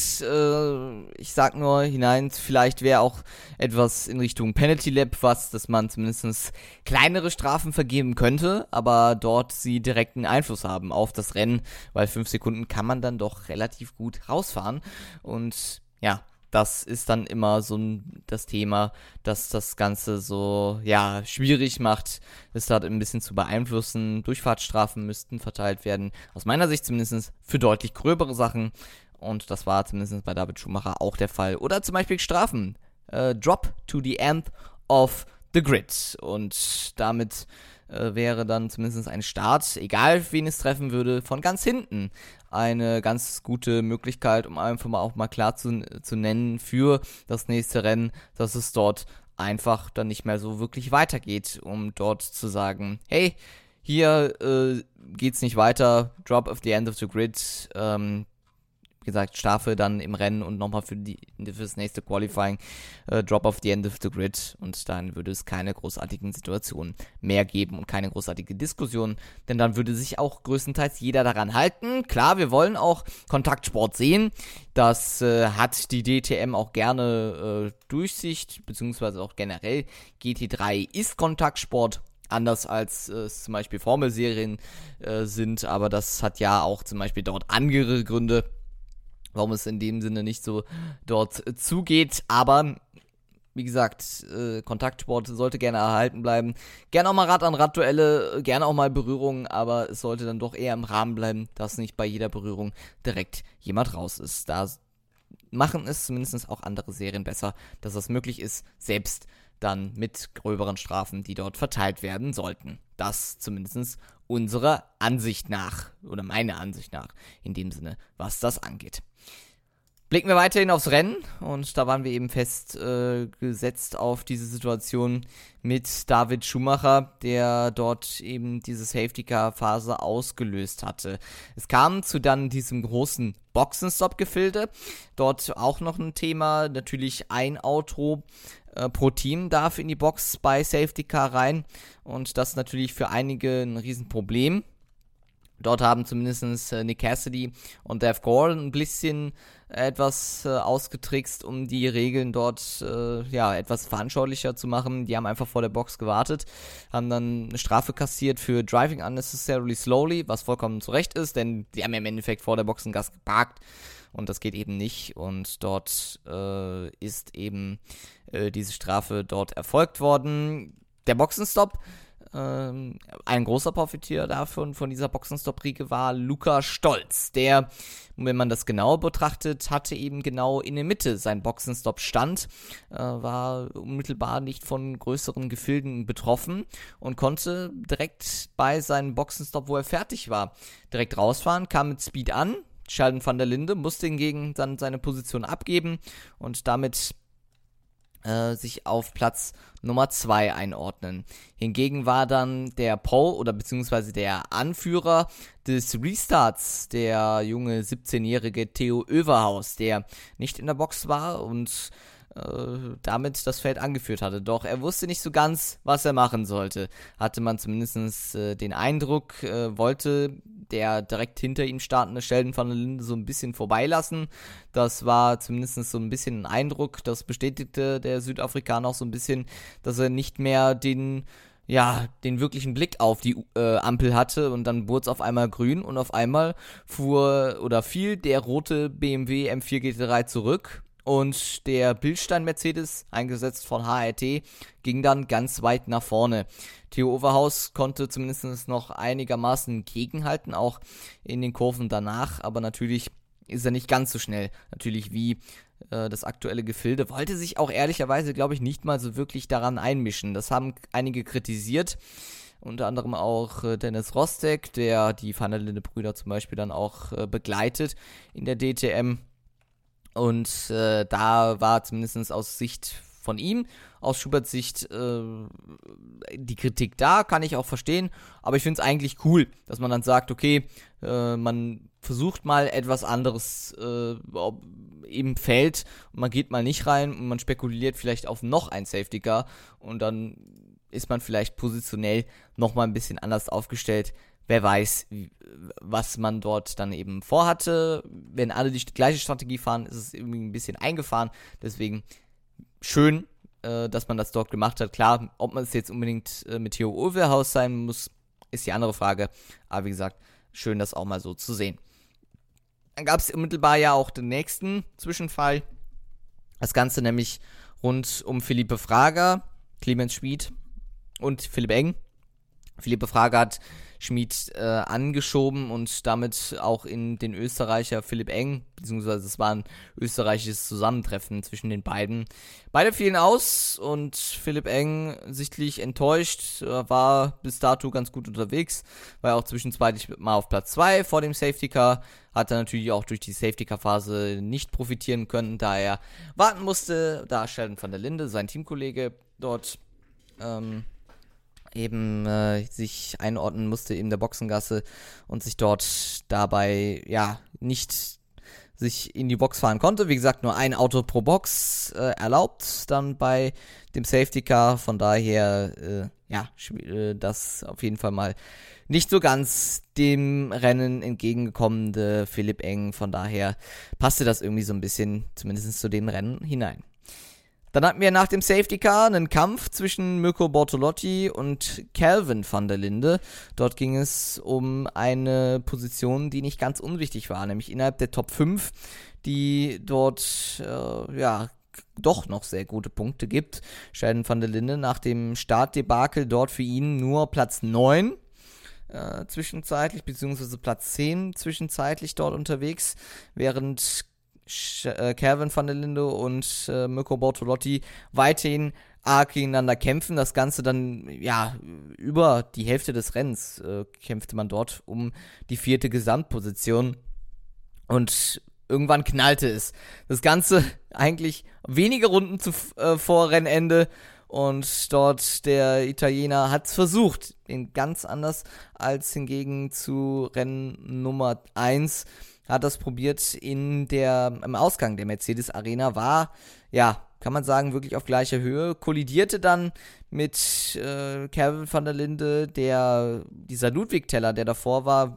Ich sag nur hinein, vielleicht wäre auch etwas in Richtung Penalty Lap, dass man zumindest kleinere Strafen vergeben könnte, aber dort sie direkten Einfluss haben auf das Rennen, weil 5 Sekunden kann man dann doch relativ gut rausfahren und ja, das ist dann immer so das Thema, dass das Ganze so, schwierig macht, es da ein bisschen zu beeinflussen. Durchfahrtsstrafen müssten verteilt werden, aus meiner Sicht zumindest für deutlich gröbere Sachen. Und das war zumindest bei David Schumacher auch der Fall. Oder zum Beispiel Strafen. Drop to the end of the grid. Und damit wäre dann zumindest ein Start, egal wen es treffen würde, von ganz hinten eine ganz gute Möglichkeit, um einfach mal auch mal klar zu nennen für das nächste Rennen, dass es dort einfach dann nicht mehr so wirklich weitergeht, um dort zu sagen, hey, hier geht's nicht weiter, drop of the end of the grid, wie gesagt, Strafe dann im Rennen und nochmal fürs nächste Qualifying, Drop off the end of the grid, und dann würde es keine großartigen Situationen mehr geben und keine großartige Diskussion, denn dann würde sich auch größtenteils jeder daran halten. Klar, wir wollen auch Kontaktsport sehen, das hat die DTM auch gerne Durchsicht, beziehungsweise auch generell GT3 ist Kontaktsport, anders als es zum Beispiel Formelserien sind, aber das hat ja auch zum Beispiel dort andere Gründe, warum es in dem Sinne nicht so dort zugeht. Aber wie gesagt, Kontaktsport sollte gerne erhalten bleiben. Gerne auch mal Rad-an-Rad-Duelle, gerne auch mal Berührungen, aber es sollte dann doch eher im Rahmen bleiben, dass nicht bei jeder Berührung direkt jemand raus ist. Da machen es zumindest auch andere Serien besser, dass das möglich ist, selbst dann mit gröberen Strafen, die dort verteilt werden sollten. Das zumindest unserer Ansicht nach, oder meiner Ansicht nach, in dem Sinne, was das angeht. Blicken wir weiterhin aufs Rennen und da waren wir eben fest gesetzt auf diese Situation mit David Schumacher, der dort eben diese Safety-Car-Phase ausgelöst hatte. Es kam zu dann diesem großen Boxenstopp-Gefilde, dort auch noch ein Thema, natürlich ein Auto pro Team darf in die Box bei Safety-Car rein und das ist natürlich für einige ein Riesenproblem. Dort haben zumindest Nick Cassidy und Dave Gore ein bisschen etwas ausgetrickst, um die Regeln dort etwas veranschaulicher zu machen. Die haben einfach vor der Box gewartet, haben dann eine Strafe kassiert für Driving Unnecessarily Slowly, was vollkommen zu Recht ist, denn die haben ja im Endeffekt vor der Boxengasse geparkt und das geht eben nicht. Und dort ist eben diese Strafe dort erfolgt worden. Der Boxenstopp, ein großer Profitier davon, von dieser Boxenstopp-Riege war Luca Stolz, der, wenn man das genau betrachtet, hatte eben genau in der Mitte sein Boxenstopp stand, war unmittelbar nicht von größeren Gefilden betroffen und konnte direkt bei seinem Boxenstopp, wo er fertig war, direkt rausfahren, kam mit Speed an. Sheldon van der Linde musste hingegen dann seine Position abgeben und damit sich auf Platz Nummer 2 einordnen. Hingegen war dann der Pole oder beziehungsweise der Anführer des Restarts, der junge 17-jährige Theo Överhaus, der nicht in der Box war und damit das Feld angeführt hatte. Doch er wusste nicht so ganz, was er machen sollte. Hatte man zumindest den Eindruck, wollte der direkt hinter ihm startende Sheldon van der Linde so ein bisschen vorbeilassen. Das war zumindest so ein bisschen ein Eindruck. Das bestätigte der Südafrikaner auch so ein bisschen, dass er nicht mehr den wirklichen Blick auf die Ampel hatte und dann wurde es auf einmal grün und auf einmal fiel der rote BMW M4 GT3 zurück. Und der Bildstein-Mercedes, eingesetzt von HRT, ging dann ganz weit nach vorne. Theo Overhaus konnte zumindest noch einigermaßen gegenhalten, auch in den Kurven danach. Aber natürlich ist er nicht ganz so schnell, natürlich wie das aktuelle Gefilde. Wollte sich auch ehrlicherweise, glaube ich, nicht mal so wirklich daran einmischen. Das haben einige kritisiert. Unter anderem auch Dennis Rostek, der die Van der Linde-Brüder zum Beispiel dann auch begleitet in der DTM. Und da war zumindest aus Sicht von ihm, aus Schuberts Sicht, die Kritik da, kann ich auch verstehen. Aber ich finde es eigentlich cool, dass man dann sagt, okay, man versucht mal etwas anderes im Feld und man geht mal nicht rein und man spekuliert vielleicht auf noch ein Safety Car und dann ist man vielleicht positionell nochmal ein bisschen anders aufgestellt. Wer weiß, was man dort dann eben vorhatte. Wenn alle die gleiche Strategie fahren, ist es irgendwie ein bisschen eingefahren. Deswegen schön, dass man das dort gemacht hat. Klar, ob man es jetzt unbedingt mit Theo Overhaus sein muss, ist die andere Frage. Aber wie gesagt, schön, das auch mal so zu sehen. Dann gab es unmittelbar ja auch den nächsten Zwischenfall. Das Ganze nämlich rund um Philippe Fraga, Clemens Schmid und Philipp Eng. Philippe Fraga hat Schmid angeschoben und damit auch in den Österreicher Philipp Eng, beziehungsweise es war ein österreichisches Zusammentreffen zwischen den beiden. Beide fielen aus und Philipp Eng, sichtlich enttäuscht, war bis dato ganz gut unterwegs, war auch zwischenzeitlich mal auf Platz 2 vor dem Safety Car, hat er natürlich auch durch die Safety Car Phase nicht profitieren können, da er warten musste, da Sheldon van der Linde, sein Teamkollege, dort sich einordnen musste in der Boxengasse und sich dort dabei nicht sich in die Box fahren konnte. Wie gesagt, nur ein Auto pro Box erlaubt dann bei dem Safety Car. Von daher, das auf jeden Fall mal nicht so ganz dem Rennen entgegengekommene Philipp Eng. Von daher passte das irgendwie so ein bisschen, zumindest zu dem Rennen hinein. Dann hatten wir nach dem Safety Car einen Kampf zwischen Mirko Bortolotti und Calvin van der Linde. Dort ging es um eine Position, die nicht ganz unwichtig war, nämlich innerhalb der Top 5, die dort doch noch sehr gute Punkte gibt. Sheldon van der Linde nach dem Startdebakel dort für ihn nur Platz 9 zwischenzeitlich, beziehungsweise Platz 10 zwischenzeitlich dort unterwegs, während Calvin van der Linde und Mirko Bortolotti weiterhin arg gegeneinander kämpfen. Das Ganze dann, über die Hälfte des Rennens kämpfte man dort um die 4. Gesamtposition und irgendwann knallte es. Das Ganze eigentlich wenige Runden vor Rennende. Und dort der Italiener hat es versucht, ganz anders als hingegen zu Rennen Nummer 1, hat das probiert im Ausgang der Mercedes Arena, war, kann man sagen, wirklich auf gleicher Höhe, kollidierte dann mit Calvin van der Linde, dieser Ludwig-Teller, der davor war,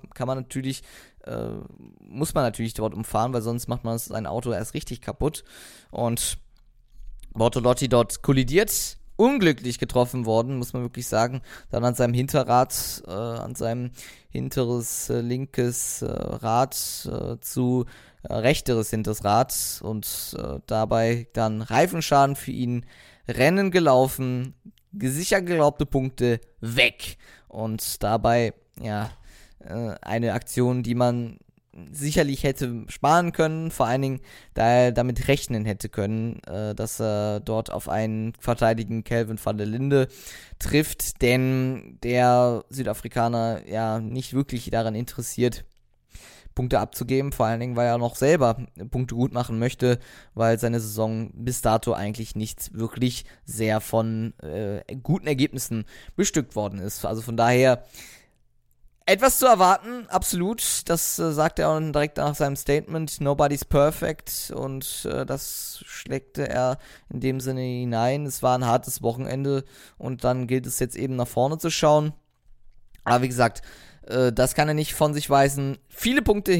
muss man natürlich dort umfahren, weil sonst macht man sein Auto erst richtig kaputt. Und Bortolotti dort kollidiert, unglücklich getroffen worden, muss man wirklich sagen. Dann an seinem Hinterrad, an seinem hinteres linkes Rad zu rechteres hinteres Rad und dabei dann Reifenschaden für ihn, Rennen gelaufen, sicher geglaubte Punkte weg. Und dabei, eine Aktion, die man sicherlich hätte sparen können, vor allen Dingen, da er damit rechnen hätte können, dass er dort auf einen verteidigen Calvin van der Linde trifft, denn der Südafrikaner nicht wirklich daran interessiert, Punkte abzugeben, vor allen Dingen, weil er noch selber Punkte gut machen möchte, weil seine Saison bis dato eigentlich nicht wirklich sehr von guten Ergebnissen bestückt worden ist. Also von daher etwas zu erwarten, absolut. Das sagt er auch direkt nach seinem Statement. Nobody's perfect. Und das schlägte er in dem Sinne hinein. Es war ein hartes Wochenende. Und dann gilt es jetzt eben nach vorne zu schauen. Aber wie gesagt, das kann er nicht von sich weisen. Viele Punkte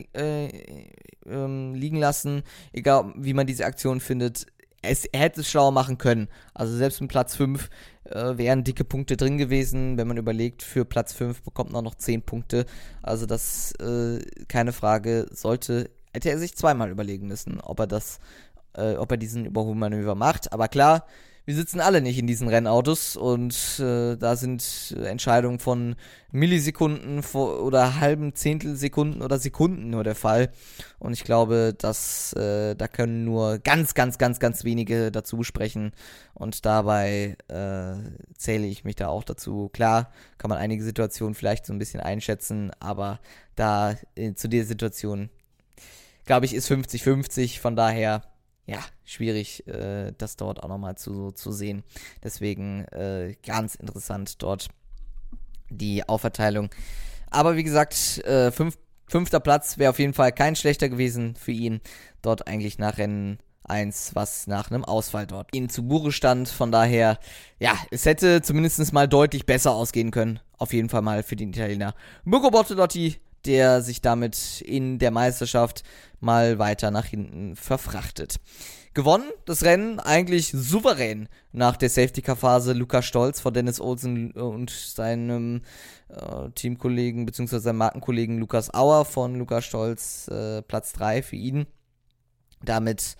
liegen lassen. Egal, wie man diese Aktion findet. Er hätte es schlauer machen können. Also selbst mit Platz 5 wären dicke Punkte drin gewesen. Wenn man überlegt, für Platz 5 bekommt man noch 10 Punkte. Also das, keine Frage, hätte er sich zweimal überlegen müssen, ob er diesen Überholmanöver macht. Aber klar, wir sitzen alle nicht in diesen Rennautos und da sind Entscheidungen von Millisekunden oder halben Zehntelsekunden oder Sekunden nur der Fall. Und ich glaube, dass da können nur ganz, ganz, ganz, ganz wenige dazu sprechen. Und dabei zähle ich mich da auch dazu. Klar, kann man einige Situationen vielleicht so ein bisschen einschätzen, aber zu der Situation, glaube ich, ist 50-50. Von daher schwierig, das dort auch nochmal zu sehen. Deswegen ganz interessant dort die Aufverteilung. Aber wie gesagt, 5. Platz wäre auf jeden Fall kein schlechter gewesen für ihn. Dort eigentlich nach Rennen 1, was nach einem Ausfall dort ihm zu Buche stand. Von daher, es hätte zumindest mal deutlich besser ausgehen können. Auf jeden Fall mal für den Italiener Mirko Bortolotti, der sich damit in der Meisterschaft mal weiter nach hinten verfrachtet. Gewonnen, das Rennen eigentlich souverän nach der Safety-Car-Phase. Lukas Stolz vor Dennis Olsen und seinem Teamkollegen bzw. seinem Markenkollegen Lukas Auer von Lukas Stolz, Platz 3 für ihn. Damit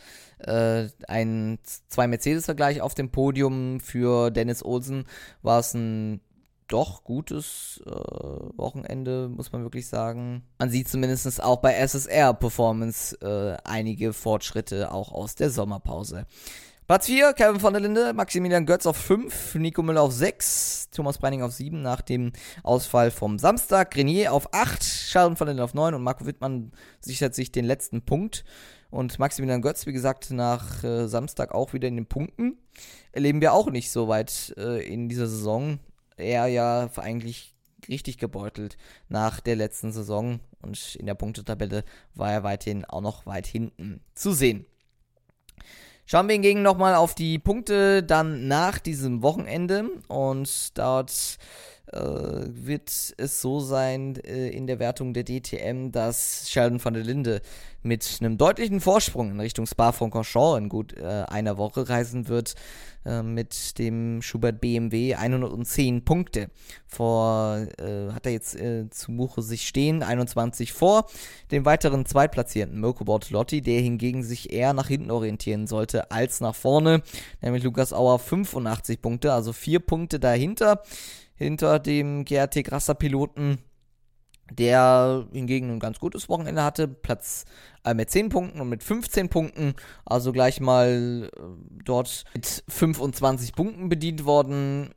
ein 2 Mercedes-Vergleich auf dem Podium. Für Dennis Olsen war es ein doch gutes Wochenende, muss man wirklich sagen. Man sieht zumindest auch bei SSR Performance einige Fortschritte auch aus der Sommerpause. Platz 4, Calvin van der Linde, Maximilian Götz auf 5, Nico Müller auf 6, Thomas Breining auf 7 nach dem Ausfall vom Samstag, Grenier auf 8, Sheldon van der Linde auf 9 und Marco Wittmann sichert sich den letzten Punkt. Und Maximilian Götz, wie gesagt, nach Samstag auch wieder in den Punkten. Erleben wir auch nicht so weit in dieser Saison. Er eigentlich richtig gebeutelt nach der letzten Saison und in der Punktetabelle war er weiterhin auch noch weit hinten zu sehen. Schauen wir hingegen nochmal auf die Punkte dann nach diesem Wochenende und dort wird es so sein in der Wertung der DTM, dass Sheldon van der Linde mit einem deutlichen Vorsprung in Richtung Spa-Francorchamps in gut einer Woche reisen wird, mit dem Schubert BMW 110 Punkte. Hat er jetzt zu Buche sich stehen, 21 vor dem weiteren Zweitplatzierten Mirko Bortolotti, der hingegen sich eher nach hinten orientieren sollte als nach vorne, nämlich Lukas Auer 85 Punkte, also 4 Punkte dahinter, hinter dem GRT Grasser Piloten, der hingegen ein ganz gutes Wochenende hatte, mit 10 Punkten und mit 15 Punkten, also gleich mal dort mit 25 Punkten bedient worden.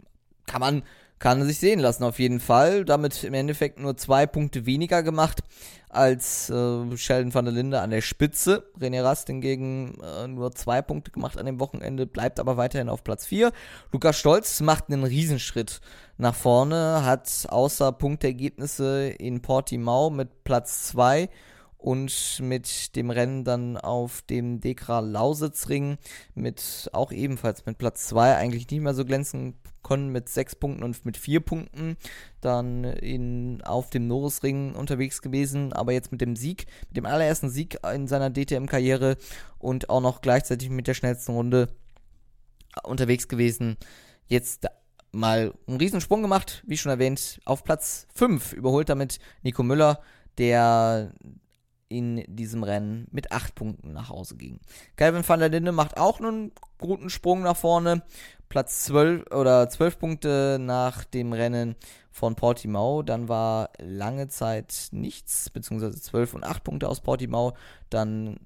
Kann sich sehen lassen auf jeden Fall, damit im Endeffekt nur 2 Punkte weniger gemacht als Sheldon van der Linde an der Spitze. René Rast hingegen nur 2 Punkte gemacht an dem Wochenende, bleibt aber weiterhin auf Platz 4. Lukas Stolz macht einen Riesenschritt nach vorne, hat außer Punktergebnisse in Portimao mit Platz 2 und mit dem Rennen dann auf dem Dekra-Lausitzring auch ebenfalls mit Platz 2 eigentlich nicht mehr so glänzen können, mit 6 Punkten und mit 4 Punkten dann auf dem Norrisring unterwegs gewesen, aber jetzt mit dem allerersten Sieg in seiner DTM-Karriere und auch noch gleichzeitig mit der schnellsten Runde unterwegs gewesen, jetzt mal einen Riesensprung gemacht, wie schon erwähnt, auf Platz 5, überholt damit Nico Müller, der in diesem Rennen mit 8 Punkten nach Hause ging. Calvin van der Linde macht auch einen guten Sprung nach vorne. Platz 12 Punkte nach dem Rennen von Portimao. Dann war lange Zeit nichts, beziehungsweise 12 und 8 Punkte aus Portimao. Dann,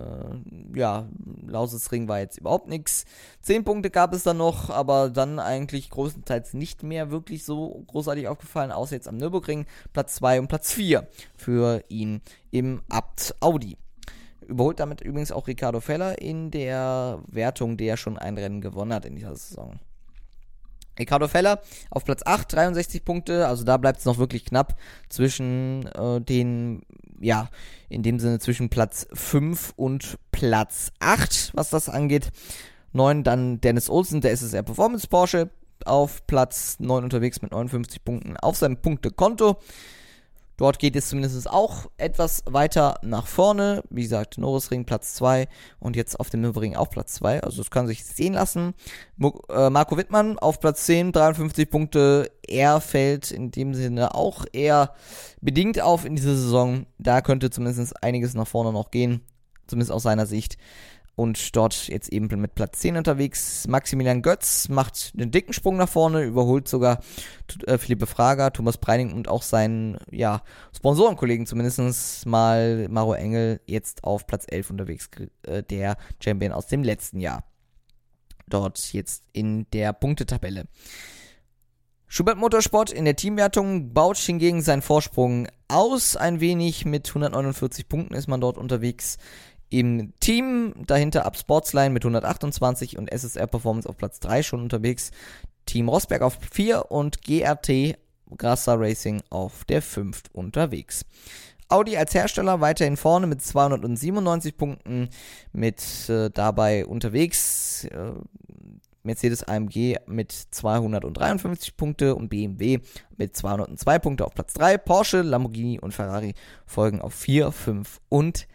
Lausitzring war jetzt überhaupt nichts. 10 Punkte gab es dann noch, aber dann eigentlich größtenteils nicht mehr wirklich so großartig aufgefallen, außer jetzt am Nürburgring. Platz 2 und Platz 4 für ihn im Abt Audi. Überholt damit übrigens auch Ricardo Feller in der Wertung, der schon ein Rennen gewonnen hat in dieser Saison. Ricardo Feller auf Platz 8, 63 Punkte, also da bleibt es noch wirklich knapp zwischen in dem Sinne zwischen Platz 5 und Platz 8, was das angeht. 9 dann Dennis Olsen, der SSR Performance Porsche, auf Platz 9 unterwegs mit 59 Punkten auf seinem Punktekonto. Dort geht es zumindest auch etwas weiter nach vorne. Wie gesagt, Norrisring Platz 2 und jetzt auf dem Nürburgring auch Platz 2. Also das kann sich sehen lassen. Marco Wittmann auf Platz 10, 53 Punkte. Er fällt in dem Sinne auch eher bedingt auf in dieser Saison. Da könnte zumindest einiges nach vorne noch gehen, zumindest aus seiner Sicht. Und dort jetzt eben mit Platz 10 unterwegs. Maximilian Götz macht einen dicken Sprung nach vorne, überholt sogar Philippe Frager, Thomas Breining und auch seinen Sponsorenkollegen zumindest mal Maro Engel, jetzt auf Platz 11 unterwegs, der Champion aus dem letzten Jahr. Dort jetzt in der Punktetabelle. Schubert Motorsport in der Teamwertung baut hingegen seinen Vorsprung aus ein wenig. Mit 149 Punkten ist man dort unterwegs. Im Team dahinter ab Sportsline mit 128 und SSR Performance auf Platz 3 schon unterwegs. Team Rosberg auf 4 und GRT Grasser Racing auf der 5 unterwegs. Audi als Hersteller weiterhin vorne mit 297 Punkten, mit dabei unterwegs Mercedes AMG mit 253 Punkte und BMW mit 202 Punkte auf Platz 3. Porsche, Lamborghini und Ferrari folgen auf 4, 5 und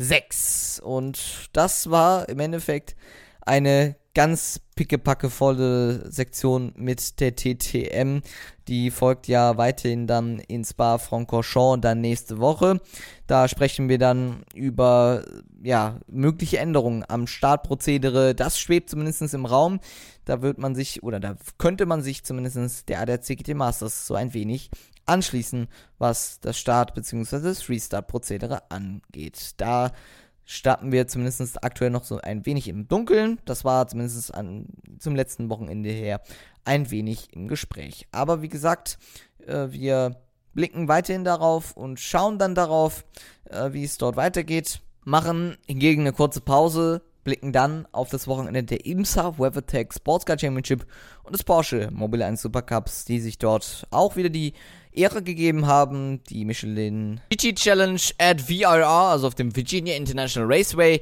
6. Und das war im Endeffekt eine ganz pickepackevolle Sektion mit der TTM. Die folgt ja weiterhin dann in Spa-Francorchamps dann nächste Woche. Da sprechen wir dann über mögliche Änderungen am Startprozedere. Das schwebt zumindest im Raum. Da könnte man sich zumindest der ADAC GT Masters so ein wenig anschließen, was das Start- bzw. das Restart-Prozedere angeht. Da starten wir zumindest aktuell noch so ein wenig im Dunkeln. Das war zumindest zum letzten Wochenende her ein wenig im Gespräch. Aber wie gesagt, wir blicken weiterhin darauf und schauen dann darauf, wie es dort weitergeht. Machen hingegen eine kurze Pause, blicken dann auf das Wochenende der IMSA WeatherTech Sportscar Championship und des Porsche Mobile 1 Supercups, die sich dort auch wieder die Ehre gegeben haben. Die Michelin GT Challenge at VIR, also auf dem Virginia International Raceway,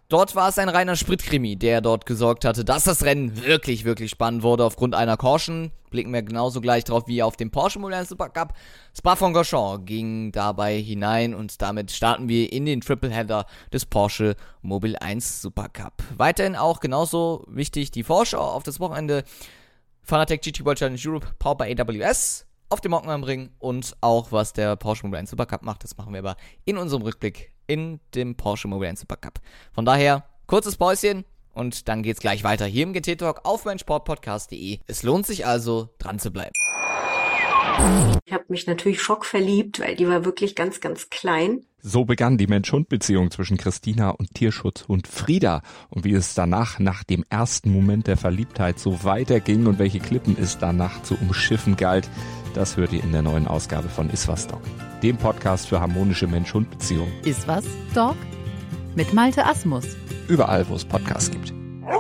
Dort war es ein reiner Spritkrimi, der dort gesorgt hatte, dass das Rennen wirklich, wirklich spannend wurde aufgrund einer Caution. Blicken wir genauso gleich drauf wie auf den Porsche Mobil 1 Supercup. Spa-Francorchamps ging dabei hinein und damit starten wir in den Tripleheader des Porsche Mobil 1 Supercup. Weiterhin auch genauso wichtig die Vorschau auf das Wochenende. Fanatec GT World Challenge Europe, powered by AWS. Auf dem Hockenheimring und auch was der Porsche Mobil 1 Supercup macht, das machen wir aber in unserem Rückblick in dem Porsche Mobil 1 Supercup. Von daher, kurzes Päuschen und dann geht's gleich weiter hier im GT Talk auf meinsportpodcast.de. Es lohnt sich also, dran zu bleiben. Ich habe mich natürlich schockverliebt, weil die war wirklich ganz, ganz klein. So begann die Mensch-Hund-Beziehung zwischen Christina und Tierschutzhund Frieda. Und wie es danach, nach dem ersten Moment der Verliebtheit, so weiterging und welche Klippen es danach zu umschiffen galt, das hört ihr in der neuen Ausgabe von Iswas Dog, dem Podcast für harmonische Mensch-Hund-Beziehungen. Iswas Dog mit Malte Asmus. Überall, wo es Podcasts gibt.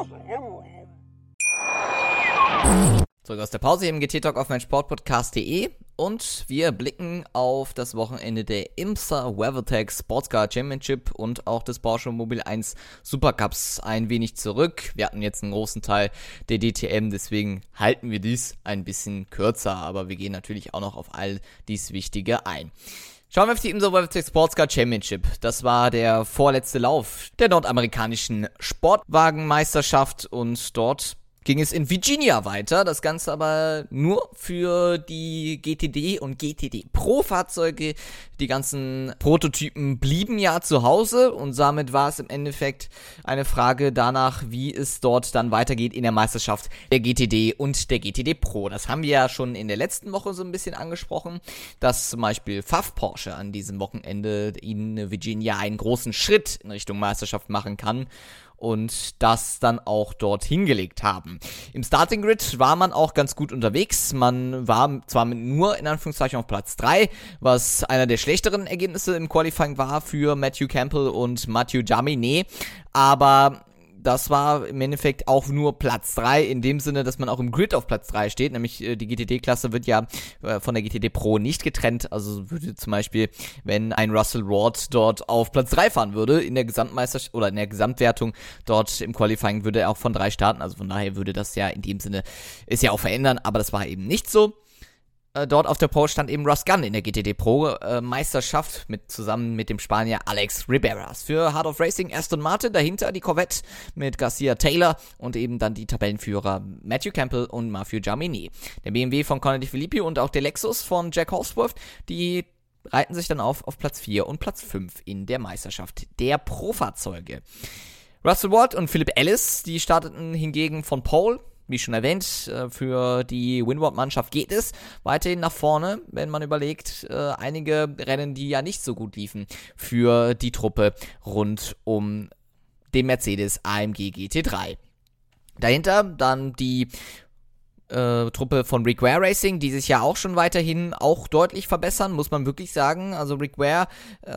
Zurück aus der Pause hier im GT Talk auf meinsportpodcast.de und wir blicken auf das Wochenende der IMSA WeatherTech Sportscar Championship und auch des Porsche Mobil 1 Supercups ein wenig zurück. Wir hatten jetzt einen großen Teil der DTM, deswegen halten wir dies ein bisschen kürzer, aber wir gehen natürlich auch noch auf all dies Wichtige ein. Schauen wir auf die IMSA WeatherTech Sportscar Championship. Das war der vorletzte Lauf der nordamerikanischen Sportwagenmeisterschaft und dort ging es in Virginia weiter, das Ganze aber nur für die GTD und GTD Pro Fahrzeuge. Die ganzen Prototypen blieben ja zu Hause und damit war es im Endeffekt eine Frage danach, wie es dort dann weitergeht in der Meisterschaft der GTD und der GTD Pro. Das haben wir ja schon in der letzten Woche so ein bisschen angesprochen, dass zum Beispiel Pfaff Porsche an diesem Wochenende in Virginia einen großen Schritt in Richtung Meisterschaft machen kann und das dann auch dort hingelegt haben. Im Starting Grid war man auch ganz gut unterwegs. Man war zwar nur in Anführungszeichen auf Platz 3, was einer der schlechteren Ergebnisse im Qualifying war für Matthew Campbell und Mathieu Jaminet, aber das war im Endeffekt auch nur Platz 3, in dem Sinne, dass man auch im Grid auf Platz 3 steht, nämlich die GTD-Klasse wird ja von der GTD Pro nicht getrennt, also würde zum Beispiel, wenn ein Russell Ward dort auf Platz 3 fahren würde, in der Gesamtmeisterschaft oder in der Gesamtwertung dort im Qualifying würde er auch von 3 starten, also von daher würde das ja in dem Sinne, ist ja auch verändern, aber das war eben nicht so. Dort auf der Pole stand eben Ross Gunn in der GTD Pro Meisterschaft zusammen mit dem Spanier Alex Riberas. Für Heart of Racing Aston Martin, dahinter die Corvette mit Garcia Taylor und eben dann die Tabellenführer Matthew Campbell und Mathieu Jaminet. Der BMW von Conor De Filippi und auch der Lexus von Jack Hawksworth, die reiten sich dann auf Platz 4 und Platz 5 in der Meisterschaft der Pro-Fahrzeuge. Russell Ward und Philip Ellis, die starteten hingegen von Pole. Wie schon erwähnt, für die Winward-Mannschaft geht es weiterhin nach vorne, wenn man überlegt, einige Rennen, die ja nicht so gut liefen für die Truppe rund um den Mercedes AMG GT3. Dahinter dann die Truppe von Rick Ware Racing, die sich ja auch schon weiterhin auch deutlich verbessern, muss man wirklich sagen. Also Rick Ware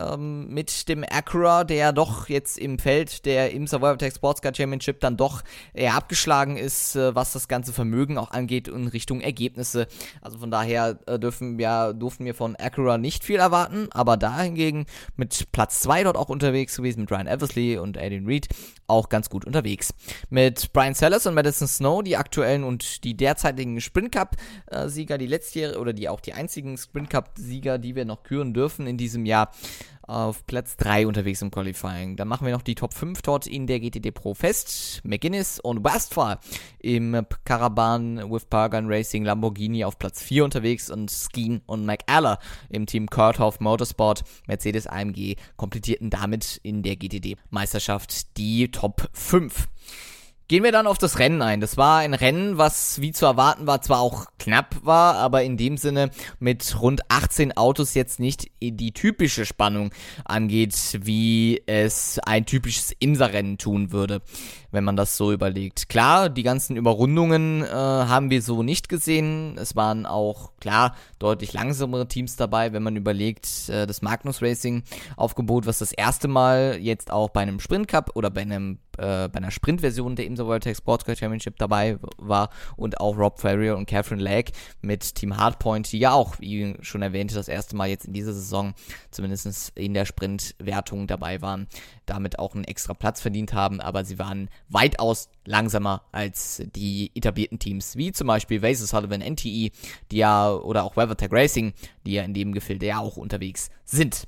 mit dem Acura, der doch jetzt im Feld der IMSA WeatherTech Sportscar Championship dann doch eher abgeschlagen ist, was das ganze Vermögen auch angeht in Richtung Ergebnisse. Also von daher durften wir von Acura nicht viel erwarten, aber da hingegen mit Platz 2 dort auch unterwegs gewesen, mit Ryan Eversley und Adrian Reed auch ganz gut unterwegs. Mit Brian Sellers und Madison Snow, die aktuellen und die derzeitigen Sprint Cup Sieger, die letztjährige oder die einzigen Sprint Cup Sieger, die wir noch küren dürfen in diesem Jahr, auf Platz 3 unterwegs im Qualifying. Dann machen wir noch die Top 5 dort in der GTD Pro fest. McGuinness und Westphal im Caravan with Paragon Racing Lamborghini auf Platz 4 unterwegs und Skeen und McAller im Team Kurthoff Motorsport Mercedes AMG komplettierten damit in der GTD Meisterschaft die Top 5. Gehen wir dann auf das Rennen ein. Das war ein Rennen, was wie zu erwarten war, zwar auch knapp war, aber in dem Sinne mit rund 18 Autos jetzt nicht die typische Spannung angeht, wie es ein typisches IMSA-Rennen tun würde, wenn man das so überlegt. Klar, die ganzen Überrundungen haben wir so nicht gesehen. Es waren auch, klar, deutlich langsamere Teams dabei, wenn man überlegt, das Magnus Racing Aufgebot, was das erste Mal jetzt auch bei einem Sprint Cup oder bei einer Sprintversion der IMSA IMSA World Tech Sportscar Championship dabei war und auch Rob Ferrier und Catherine Legg mit Team Hardpoint, die ja auch, wie schon erwähnt, das erste Mal jetzt in dieser Saison zumindest in der Sprintwertung dabei waren, damit auch einen extra Platz verdient haben, aber sie waren weitaus langsamer als die etablierten Teams, wie zum Beispiel Vasey Sullivan, NTE, die ja, oder auch WeatherTech Racing, die ja in dem Gefilde ja auch unterwegs sind.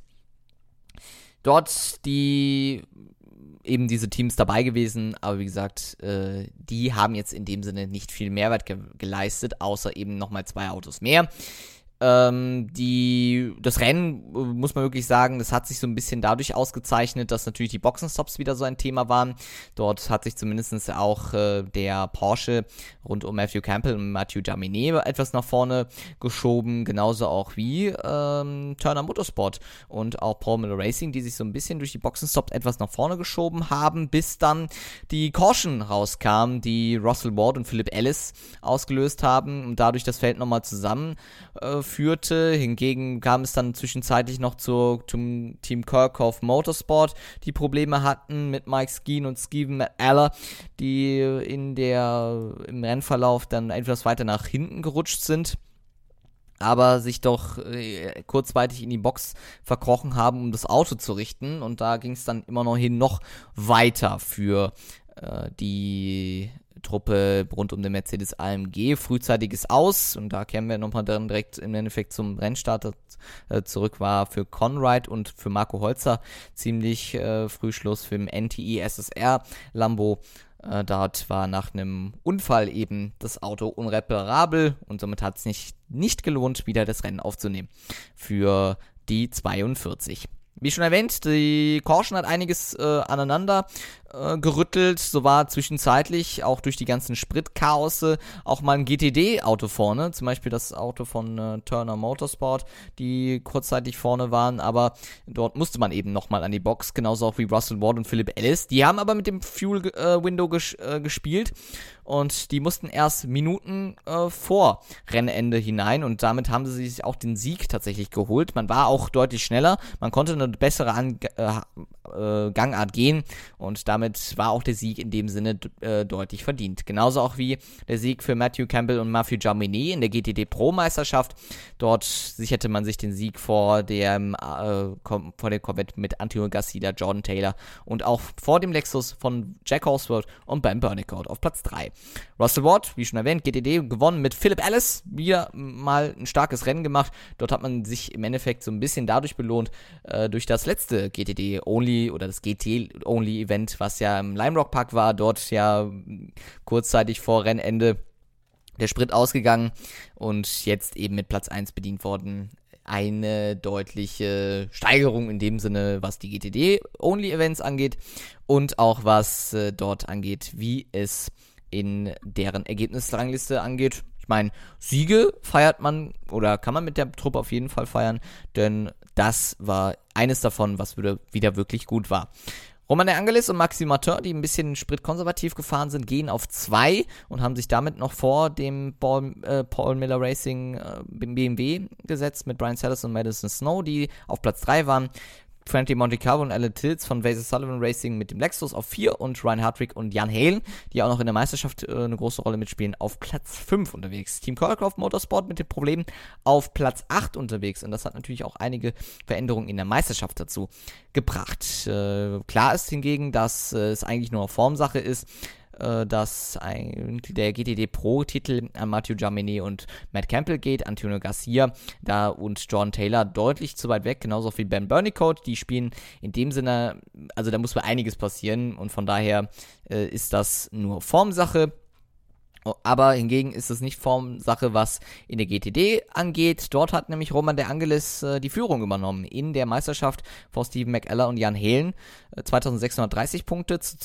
Dort eben diese Teams dabei gewesen, aber wie gesagt, die haben jetzt in dem Sinne nicht viel Mehrwert geleistet, außer eben nochmal 2 Autos mehr. Das Rennen, muss man wirklich sagen, das hat sich so ein bisschen dadurch ausgezeichnet, dass natürlich die Boxenstops wieder so ein Thema waren. Dort hat sich zumindest auch der Porsche rund um Matthew Campbell und Mathieu Jaminet etwas nach vorne geschoben, genauso auch wie Turner Motorsport und auch Paul Miller Racing, die sich so ein bisschen durch die Boxenstops etwas nach vorne geschoben haben, bis dann die Caution rauskam, die Russell Ward und Philip Ellis ausgelöst haben und dadurch das Feld nochmal zusammen führte. Hingegen kam es dann zwischenzeitlich noch zum Team Kirkhoff Motorsport, die Probleme hatten mit Mike Skeen und Steven McAller, die im Rennverlauf dann etwas weiter nach hinten gerutscht sind, aber sich doch kurzweitig in die Box verkrochen haben, um das Auto zu richten, und da ging es dann immer noch weiter für die Truppe rund um den Mercedes AMG. Frühzeitiges Aus, und da kämen wir nochmal dann direkt im Endeffekt zum Rennstarter zurück, war für Conrad und für Marco Holzer ziemlich früh Schluss für den NTE SSR Lambo. Dort war nach einem Unfall eben das Auto unreparabel und somit hat es nicht gelohnt, wieder das Rennen aufzunehmen für die 42. Wie schon erwähnt, die Caution hat einiges aneinander gerüttelt. So war zwischenzeitlich auch durch die ganzen Spritchaose auch mal ein GTD-Auto vorne, zum Beispiel das Auto von Turner Motorsport, die kurzzeitig vorne waren, aber dort musste man eben nochmal an die Box, genauso auch wie Russell Ward und Philip Ellis. Die haben aber mit dem Fuel-Window gespielt und die mussten erst Minuten vor Rennende hinein, und damit haben sie sich auch den Sieg tatsächlich geholt. Man war auch deutlich schneller, man konnte eine bessere Gangart gehen, und damit war auch der Sieg in dem Sinne deutlich verdient. Genauso auch wie der Sieg für Matthew Campbell und Mathieu Jaminet in der GTD Pro Meisterschaft. Dort sicherte man sich den Sieg vor der Corvette mit Antonio Garcia, Jordan Taylor und auch vor dem Lexus von Jack Horsworth und Ben Bernicourt auf Platz 3. Russell Ward, wie schon erwähnt, GTD gewonnen mit Philip Ellis, wieder mal ein starkes Rennen gemacht. Dort hat man sich im Endeffekt so ein bisschen dadurch belohnt, durch das letzte GTD-Only oder das GT-Only-Event, was ja im Lime Rock Park war, dort ja kurzzeitig vor Rennende der Sprit ausgegangen und jetzt eben mit Platz 1 bedient worden. Eine deutliche Steigerung in dem Sinne, was die GTD-Only-Events angeht und auch was dort angeht, wie es in deren Ergebnisrangliste angeht. Ich meine, Siege feiert man oder kann man mit der Truppe auf jeden Fall feiern, denn das war eines davon, was wieder wirklich gut war. Romain De Angelis und Maxime Martin, die ein bisschen spritkonservativ gefahren sind, gehen auf 2 und haben sich damit noch vor dem Paul Miller Racing BMW gesetzt mit Brian Sellers und Madison Snow, die auf Platz 3 waren. Frankie Montecarlo und Alan Tills von Vasey Sullivan Racing mit dem Lexus auf 4 und Ryan Hartwig und Jan Halen, die auch noch in der Meisterschaft eine große Rolle mitspielen, auf Platz 5 unterwegs. Team Kirkhoff Motorsport mit den Problemen auf Platz 8 unterwegs, und das hat natürlich auch einige Veränderungen in der Meisterschaft dazu gebracht. Klar ist hingegen, dass es eigentlich nur eine Formsache ist, dass der GTD Pro-Titel an Mathieu Jaminet und Matt Campbell geht, Antonio Garcia und Jordan Taylor deutlich zu weit weg, genauso wie Ben Bernicourt. Die spielen in dem Sinne, also da muss einiges passieren, und von daher ist das nur Formsache. Aber hingegen ist es nicht Formsache, was in der GTD angeht. Dort hat nämlich Romain De Angelis die Führung übernommen in der Meisterschaft vor Steven McAller und Jan Halen. 2630 Punkte zu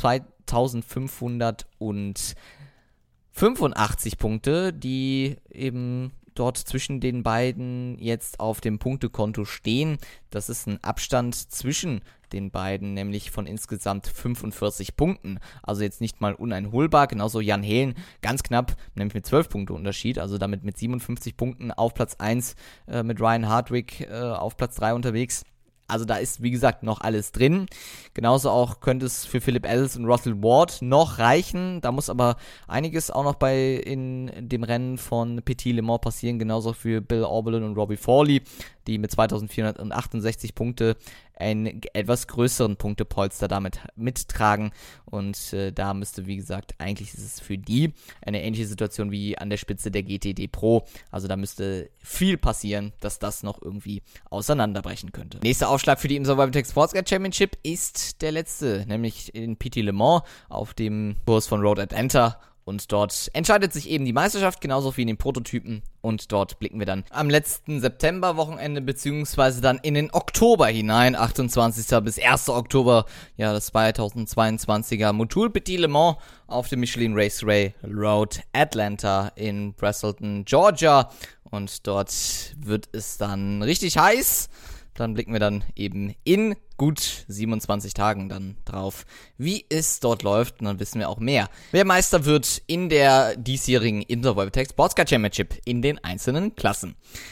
2585 Punkte, die eben dort zwischen den beiden jetzt auf dem Punktekonto stehen. Das ist ein Abstand zwischen den beiden, nämlich von insgesamt 45 Punkten. Also jetzt nicht mal uneinholbar. Genauso Jan Halen ganz knapp, nämlich mit 12 Punkte Unterschied. Also damit mit 57 Punkten auf Platz 1 mit Ryan Hartwig auf Platz 3 unterwegs. Also da ist, wie gesagt, noch alles drin. Genauso auch könnte es für Philip Ellis und Russell Ward noch reichen. Da muss aber einiges auch noch in dem Rennen von Petit Le Mans passieren. Genauso für Bill Auberlen und Robbie Fawley, die mit 2468 Punkte einen etwas größeren Punktepolster damit mittragen. Und da müsste, wie gesagt, eigentlich ist es für die eine ähnliche Situation wie an der Spitze der GTD Pro. Also da müsste viel passieren, dass das noch irgendwie auseinanderbrechen könnte. Nächster Aufschlag für die IMSA WeatherTech Sports Car Championship ist der letzte, nämlich in Petit Le Mans auf dem Kurs von Road Atlanta. Und dort entscheidet sich eben die Meisterschaft, genauso wie in den Prototypen. Und dort blicken wir dann am letzten September-Wochenende, beziehungsweise dann in den Oktober hinein, 28. bis 1. Oktober, ja, das 2022er Motul Petit Le Mans auf dem Michelin Raceway Road Atlanta in Braselton, Georgia. Und dort wird es dann richtig heiß. Dann blicken wir dann eben in gut 27 Tagen dann drauf, wie es dort läuft. Und dann wissen wir auch mehr. Wer Meister wird in der diesjährigen IMSA WeatherTech Sports Car Championship in den einzelnen Klassen.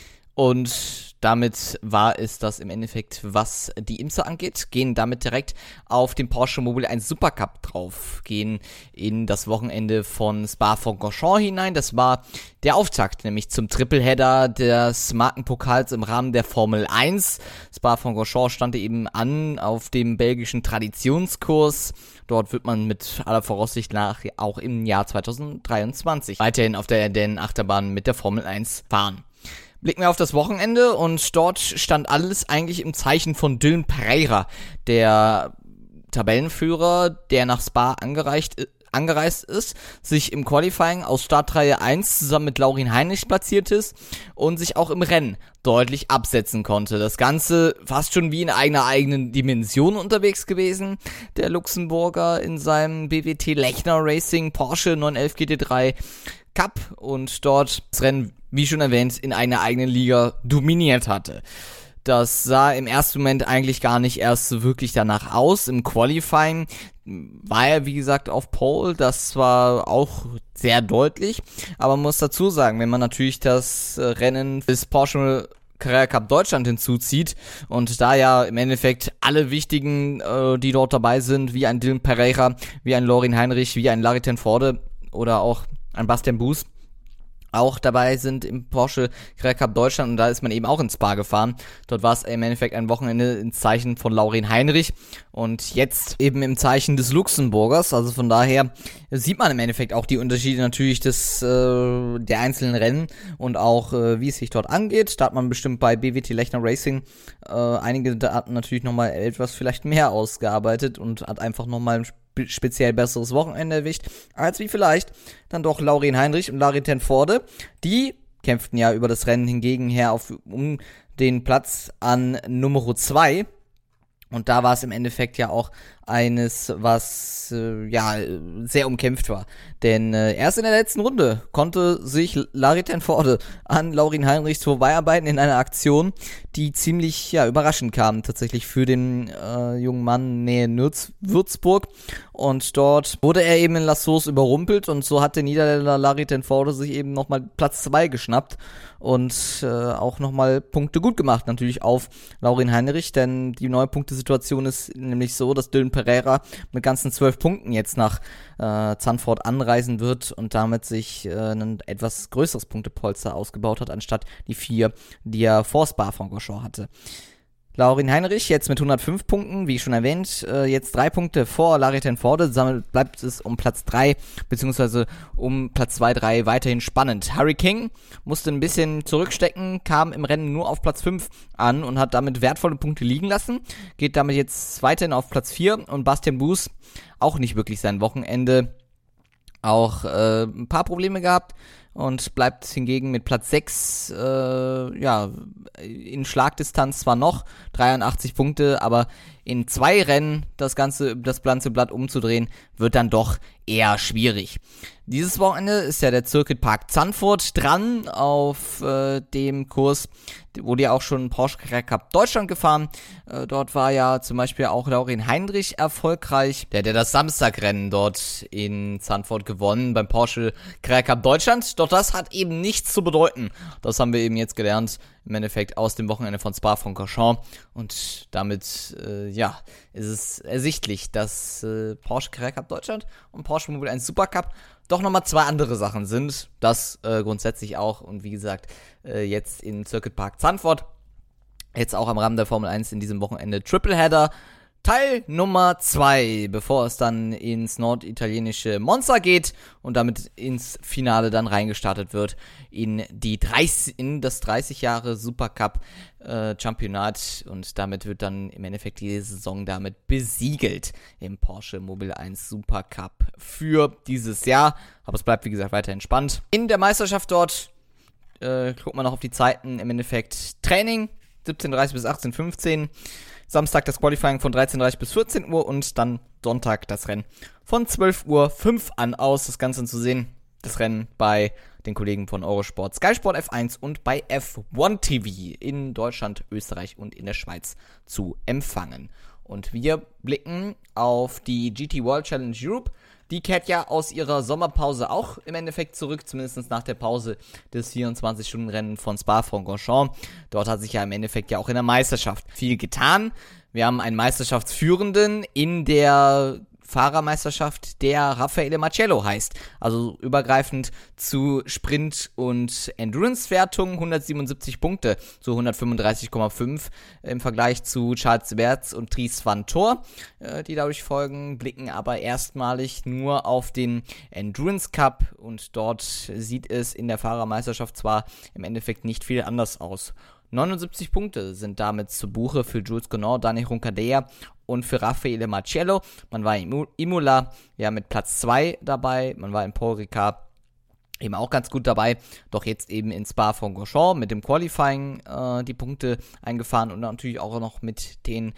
Und damit war es das im Endeffekt, was die IMSA angeht. Gehen damit direkt auf den Porsche Mobile 1 Supercup drauf. Gehen in das Wochenende von Spa-Francorchamps hinein. Das war der Auftakt, nämlich zum Tripleheader des Markenpokals im Rahmen der Formel 1. Spa-Francorchamps stand eben an auf dem belgischen Traditionskurs. Dort wird man mit aller Voraussicht nach auch im Jahr 2023 weiterhin auf der Ardennes-Achterbahn mit der Formel 1 fahren. Blicken wir auf das Wochenende und dort stand alles eigentlich im Zeichen von Dylan Pereira, der Tabellenführer, der nach Spa angereist ist, sich im Qualifying aus Startreihe 1 zusammen mit Laurin Heinrich platziert ist und sich auch im Rennen deutlich absetzen konnte. Das Ganze fast schon wie in einer eigenen Dimension unterwegs gewesen. Der Luxemburger in seinem BWT Lechner Racing Porsche 911 GT3 Cup und dort das Rennen, wie schon erwähnt, in einer eigenen Liga dominiert hatte. Das sah im ersten Moment eigentlich gar nicht erst so wirklich danach aus. Im Qualifying war er, wie gesagt, auf Pole. Das war auch sehr deutlich. Aber man muss dazu sagen, wenn man natürlich das Rennen des Porsche Carrera Cup Deutschland hinzuzieht und da ja im Endeffekt alle wichtigen, die dort dabei sind, wie ein Dylan Pereira, wie ein Laurin Heinrich, wie ein Larry Tenforde oder auch ein Bastian Buß auch dabei sind im Porsche Carrera Cup Deutschland und da ist man eben auch ins Spa gefahren. Dort war es im Endeffekt ein Wochenende ins Zeichen von Laurin Heinrich und jetzt eben im Zeichen des Luxemburgers. Also von daher sieht man im Endeffekt auch die Unterschiede natürlich der einzelnen Rennen und auch wie es sich dort angeht. Da hat man bestimmt bei BWT Lechner Racing einige Daten natürlich nochmal etwas vielleicht mehr ausgearbeitet und hat einfach nochmal ein speziell besseres Wochenende erwischt, als wie vielleicht dann doch Laurin Heinrich und Larry Tenforde. Die kämpften ja über das Rennen hingegen um den Platz an Nummer 2. Und da war es im Endeffekt ja auch eines, was sehr umkämpft war. Denn erst in der letzten Runde konnte sich Larry Tenforde an Laurin Heinrich vorbeiarbeiten in einer Aktion, die ziemlich überraschend kam tatsächlich für den jungen Mann nähe Würzburg. Und dort wurde er eben in La Sauce überrumpelt und so hat der Niederländer Larry Tenforde sich eben nochmal Platz 2 geschnappt und auch nochmal Punkte gut gemacht, natürlich auf Laurin Heinrich, denn die neue Punktesituation ist nämlich so, dass Dylan Pereira mit ganzen 12 Punkten jetzt nach Zandvoort anreisen wird und damit sich ein etwas größeres Punktepolster ausgebaut hat, anstatt die 4, die er vor Spa-Francorchamps hatte. Laurin Heinrich jetzt mit 105 Punkten, wie schon erwähnt, jetzt 3 Punkte vor Larry Tenforde, damit bleibt es um Platz 3 bzw. um Platz 2, 3 weiterhin spannend. Harry King musste ein bisschen zurückstecken, kam im Rennen nur auf Platz 5 an und hat damit wertvolle Punkte liegen lassen, geht damit jetzt weiterhin auf Platz 4 und Bastian Buß auch nicht wirklich sein Wochenende, auch ein paar Probleme gehabt und bleibt hingegen mit Platz 6 in Schlagdistanz zwar noch 83 Punkte, aber in 2 Rennen das ganze Blatt umzudrehen, wird dann doch eher schwierig. Dieses Wochenende ist ja der Circuit Park Zandvoort dran auf dem Kurs, wurde ja auch schon Porsche Carrera Cup Deutschland gefahren. Dort war ja zum Beispiel auch Laurin Heinrich erfolgreich. Der hat das Samstagrennen dort in Zandvoort gewonnen beim Porsche Carrera Cup Deutschland. Doch das hat eben nichts zu bedeuten. Das haben wir eben jetzt gelernt, im Endeffekt aus dem Wochenende von Spa-Francorchamps. Und damit, ist es ersichtlich, dass Porsche Carrera Cup Deutschland und Porsche Mobil 1 Supercup doch nochmal 2 andere Sachen sind. Das grundsätzlich auch. Und wie gesagt, jetzt in Circuit Park Zandvoort, jetzt auch am Rahmen der Formel 1 in diesem Wochenende Tripleheader. Teil Nummer 2, bevor es dann ins norditalienische Monza geht und damit ins Finale dann reingestartet wird in das 30 Jahre Supercup Championat, und damit wird dann im Endeffekt die Saison damit besiegelt im Porsche Mobil 1 Supercup für dieses Jahr. Aber es bleibt, wie gesagt, weiterhin spannend. In der Meisterschaft dort guckt man noch auf die Zeiten. Im Endeffekt Training 17:30 bis 18:15. Samstag das Qualifying von 13:30 bis 14 Uhr und dann Sonntag das Rennen von 12:05 Uhr an aus. Das Ganze zu sehen, das Rennen bei den Kollegen von Eurosport, Sky Sport F1 und bei F1 TV in Deutschland, Österreich und in der Schweiz zu empfangen. Und wir blicken auf die GT World Challenge Europe. Die kehrt ja aus ihrer Sommerpause auch im Endeffekt zurück, zumindest nach der Pause des 24-Stunden-Rennen von Spa-Francorchamps. Dort hat sich ja im Endeffekt ja auch in der Meisterschaft viel getan. Wir haben einen Meisterschaftsführenden in der Fahrermeisterschaft, der Raffaele Marcello heißt. Also übergreifend zu Sprint- und Endurance-Wertung 177 Punkte zu 135,5 im Vergleich zu Charles Wertz und Dries van Tor, die dadurch folgen, blicken aber erstmalig nur auf den Endurance Cup, und dort sieht es in der Fahrermeisterschaft zwar im Endeffekt nicht viel anders aus. 79 Punkte sind damit zu Buche für Jules Gonod, Dani Roncadella und für Raffaele Marcello. Man war in Imola ja mit Platz 2 dabei, man war in Paul Ricard eben auch ganz gut dabei, doch jetzt eben in Spa-Francorchamps mit dem Qualifying die Punkte eingefahren und natürlich auch noch mit den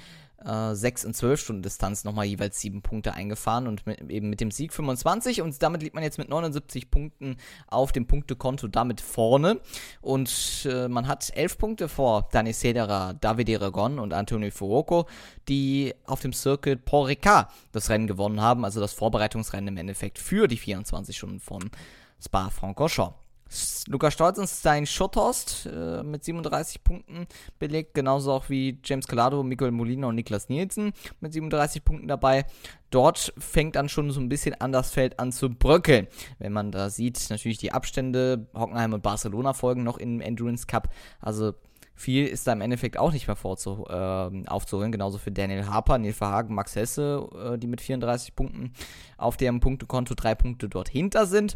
6 und 12 Stunden Distanz nochmal jeweils 7 Punkte eingefahren und eben mit dem Sieg 25, und damit liegt man jetzt mit 79 Punkten auf dem Punktekonto damit vorne, und man hat 11 Punkte vor Dani Cederer, Davide Aragon und Antonio Fuoco, die auf dem Circuit Paul Ricard das Rennen gewonnen haben, also das Vorbereitungsrennen im Endeffekt für die 24 Stunden von Spa-Francorchamps. Lukas Stolz und Stein Schotthorst mit 37 Punkten belegt, genauso auch wie James Calado, Miguel Molina und Niklas Nielsen mit 37 Punkten dabei. Dort fängt dann schon so ein bisschen an das Feld an zu bröckeln. Wenn man da sieht, natürlich die Abstände, Hockenheim und Barcelona folgen noch im Endurance Cup, also viel ist da im Endeffekt auch nicht mehr aufzuholen, genauso für Daniel Harper, Neil Verhagen, Max Hesse, die mit 34 Punkten auf deren Punktekonto 3 Punkte dort hinter sind,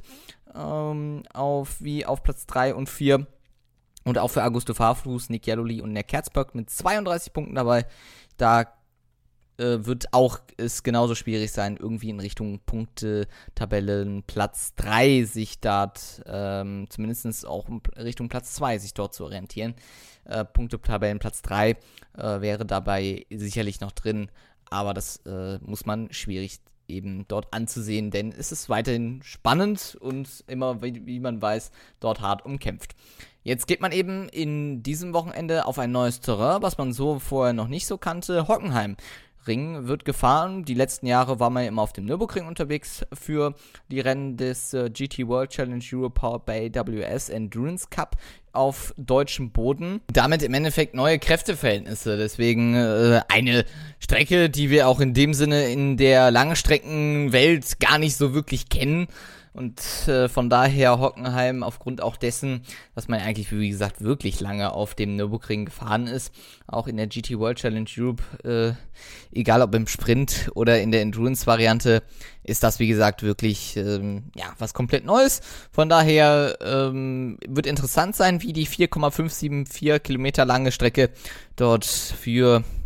auf Platz 3 und 4. Und auch für Augusto Farfus, Nick Jadoli und Nick Herzberg mit 32 Punkten dabei. Da wird auch es genauso schwierig sein, irgendwie in Richtung Punktetabellen Platz 3 sich dort, zumindest auch in Richtung Platz 2 sich dort zu orientieren. Punktetabellen Platz 3 wäre dabei sicherlich noch drin, aber das muss man schwierig eben dort anzusehen, denn es ist weiterhin spannend und immer, wie man weiß, dort hart umkämpft. Jetzt geht man eben in diesem Wochenende auf ein neues Terrain, was man so vorher noch nicht so kannte. Hockenheim Ring wird gefahren. Die letzten Jahre war man immer auf dem Nürburgring unterwegs für die Rennen des GT World Challenge Europe Powered by AWS Endurance Cup auf deutschem Boden. Damit im Endeffekt neue Kräfteverhältnisse. Deswegen eine Strecke, die wir auch in dem Sinne in der Langstreckenwelt gar nicht so wirklich kennen. Und von daher Hockenheim aufgrund auch dessen, dass man eigentlich, wie gesagt, wirklich lange auf dem Nürburgring gefahren ist, auch in der GT World Challenge Europe, egal ob im Sprint oder in der Endurance-Variante, ist das, wie gesagt, wirklich was komplett Neues. Von daher wird interessant sein, wie die 4,574 Kilometer lange Strecke dort für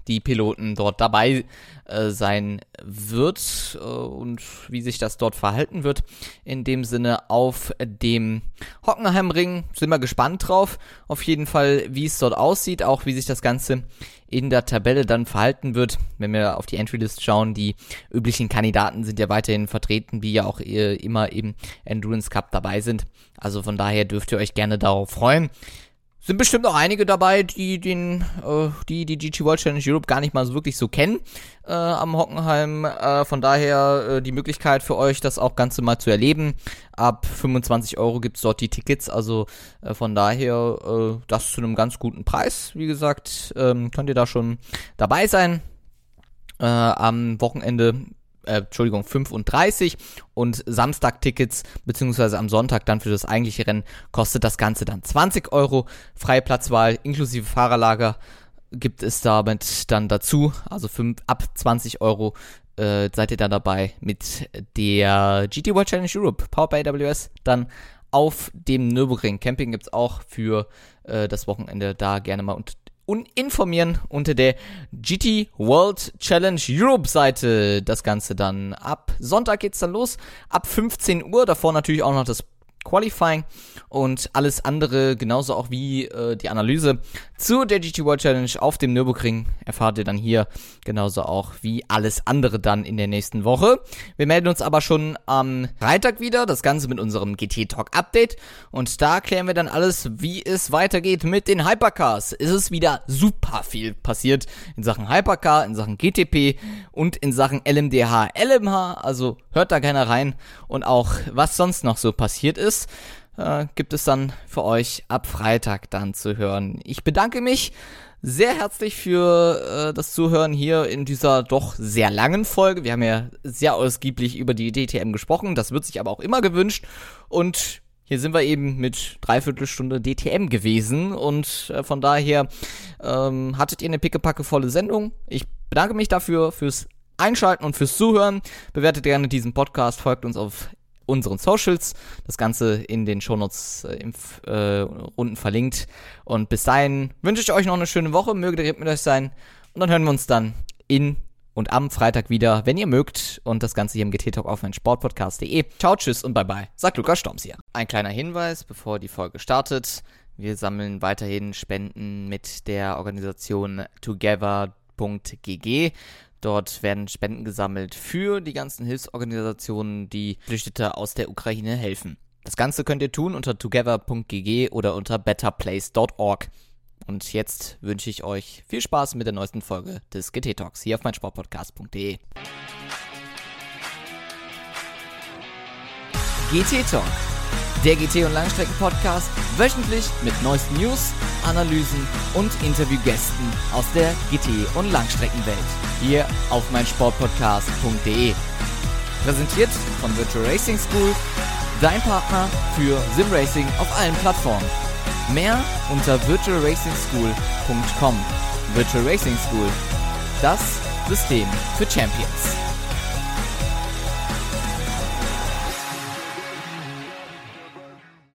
die Piloten dort dabei sein wird und wie sich das dort verhalten wird. In dem Sinne auf dem Hockenheimring sind wir gespannt drauf. Auf jeden Fall, wie es dort aussieht, auch wie sich das Ganze in der Tabelle dann verhalten wird. Wenn wir auf die Entry-List schauen, die üblichen Kandidaten sind ja weiterhin vertreten, wie ja auch immer im Endurance Cup dabei sind. Also von daher dürft ihr euch gerne darauf freuen. Sind bestimmt auch einige dabei, die die GT World Challenge Europe gar nicht mal so wirklich so kennen am Hockenheim. Von daher die Möglichkeit für euch, das auch Ganze mal zu erleben. Ab 25 € gibt's dort die Tickets, also von daher das zu einem ganz guten Preis. Wie gesagt, könnt ihr da schon dabei sein. Am Wochenende 35 und Samstag-Tickets, beziehungsweise am Sonntag dann für das eigentliche Rennen, kostet das Ganze dann 20 €. Freie Platzwahl inklusive Fahrerlager gibt es damit dann dazu, also ab 20 € seid ihr dann dabei mit der GT World Challenge Europe, powered by AWS, dann auf dem Nürburgring. Camping gibt's auch für das Wochenende, da gerne mal informieren unter der GT World Challenge Europe Seite. Das Ganze dann ab Sonntag geht's dann los, ab 15 Uhr, davor natürlich auch noch das Qualifying und alles andere, genauso auch wie die Analyse zu der GT World Challenge auf dem Nürburgring erfahrt ihr dann hier, genauso auch wie alles andere dann in der nächsten Woche. Wir melden uns aber schon am Freitag wieder, das Ganze mit unserem GT Talk Update, und da klären wir dann alles, wie es weitergeht mit den Hypercars. Es ist wieder super viel passiert in Sachen Hypercar, in Sachen GTP und in Sachen LMDH, LMH, also hört da gerne rein, und auch was sonst noch so passiert ist, gibt es dann für euch ab Freitag dann zu hören. Ich bedanke mich sehr herzlich für das Zuhören hier in dieser doch sehr langen Folge. Wir haben ja sehr ausgiebig über die DTM gesprochen, das wird sich aber auch immer gewünscht, und hier sind wir eben mit 3/4 Stunde DTM gewesen, und von daher hattet ihr eine pickepackevolle Sendung. Ich bedanke mich dafür fürs Einschalten und fürs Zuhören. Bewertet gerne diesen Podcast, folgt uns auf unseren Socials, das Ganze in den Shownotes unten verlinkt, und bis dahin wünsche ich euch noch eine schöne Woche, möge der Ritt mit euch sein, und dann hören wir uns dann in und am Freitag wieder, wenn ihr mögt, und das Ganze hier im GT Talk auf meinsportpodcast.de. Ciao, tschüss und bye bye, sagt Lukas Storms hier. Ein kleiner Hinweis, bevor die Folge startet: Wir sammeln weiterhin Spenden mit der Organisation together.gg. Dort werden Spenden gesammelt für die ganzen Hilfsorganisationen, die Flüchtete aus der Ukraine helfen. Das Ganze könnt ihr tun unter together.gg oder unter betterplace.org. Und jetzt wünsche ich euch viel Spaß mit der neuesten Folge des GT Talks hier auf meinsportpodcast.de. GT Talk, der GT- und Langstrecken-Podcast, wöchentlich mit neuesten News, Analysen und Interviewgästen aus der GT- und Langstreckenwelt. Hier auf meinsportpodcast.de. Präsentiert von Virtual Racing School, dein Partner für Simracing auf allen Plattformen. Mehr unter virtualracingschool.com. Virtual Racing School, das System für Champions.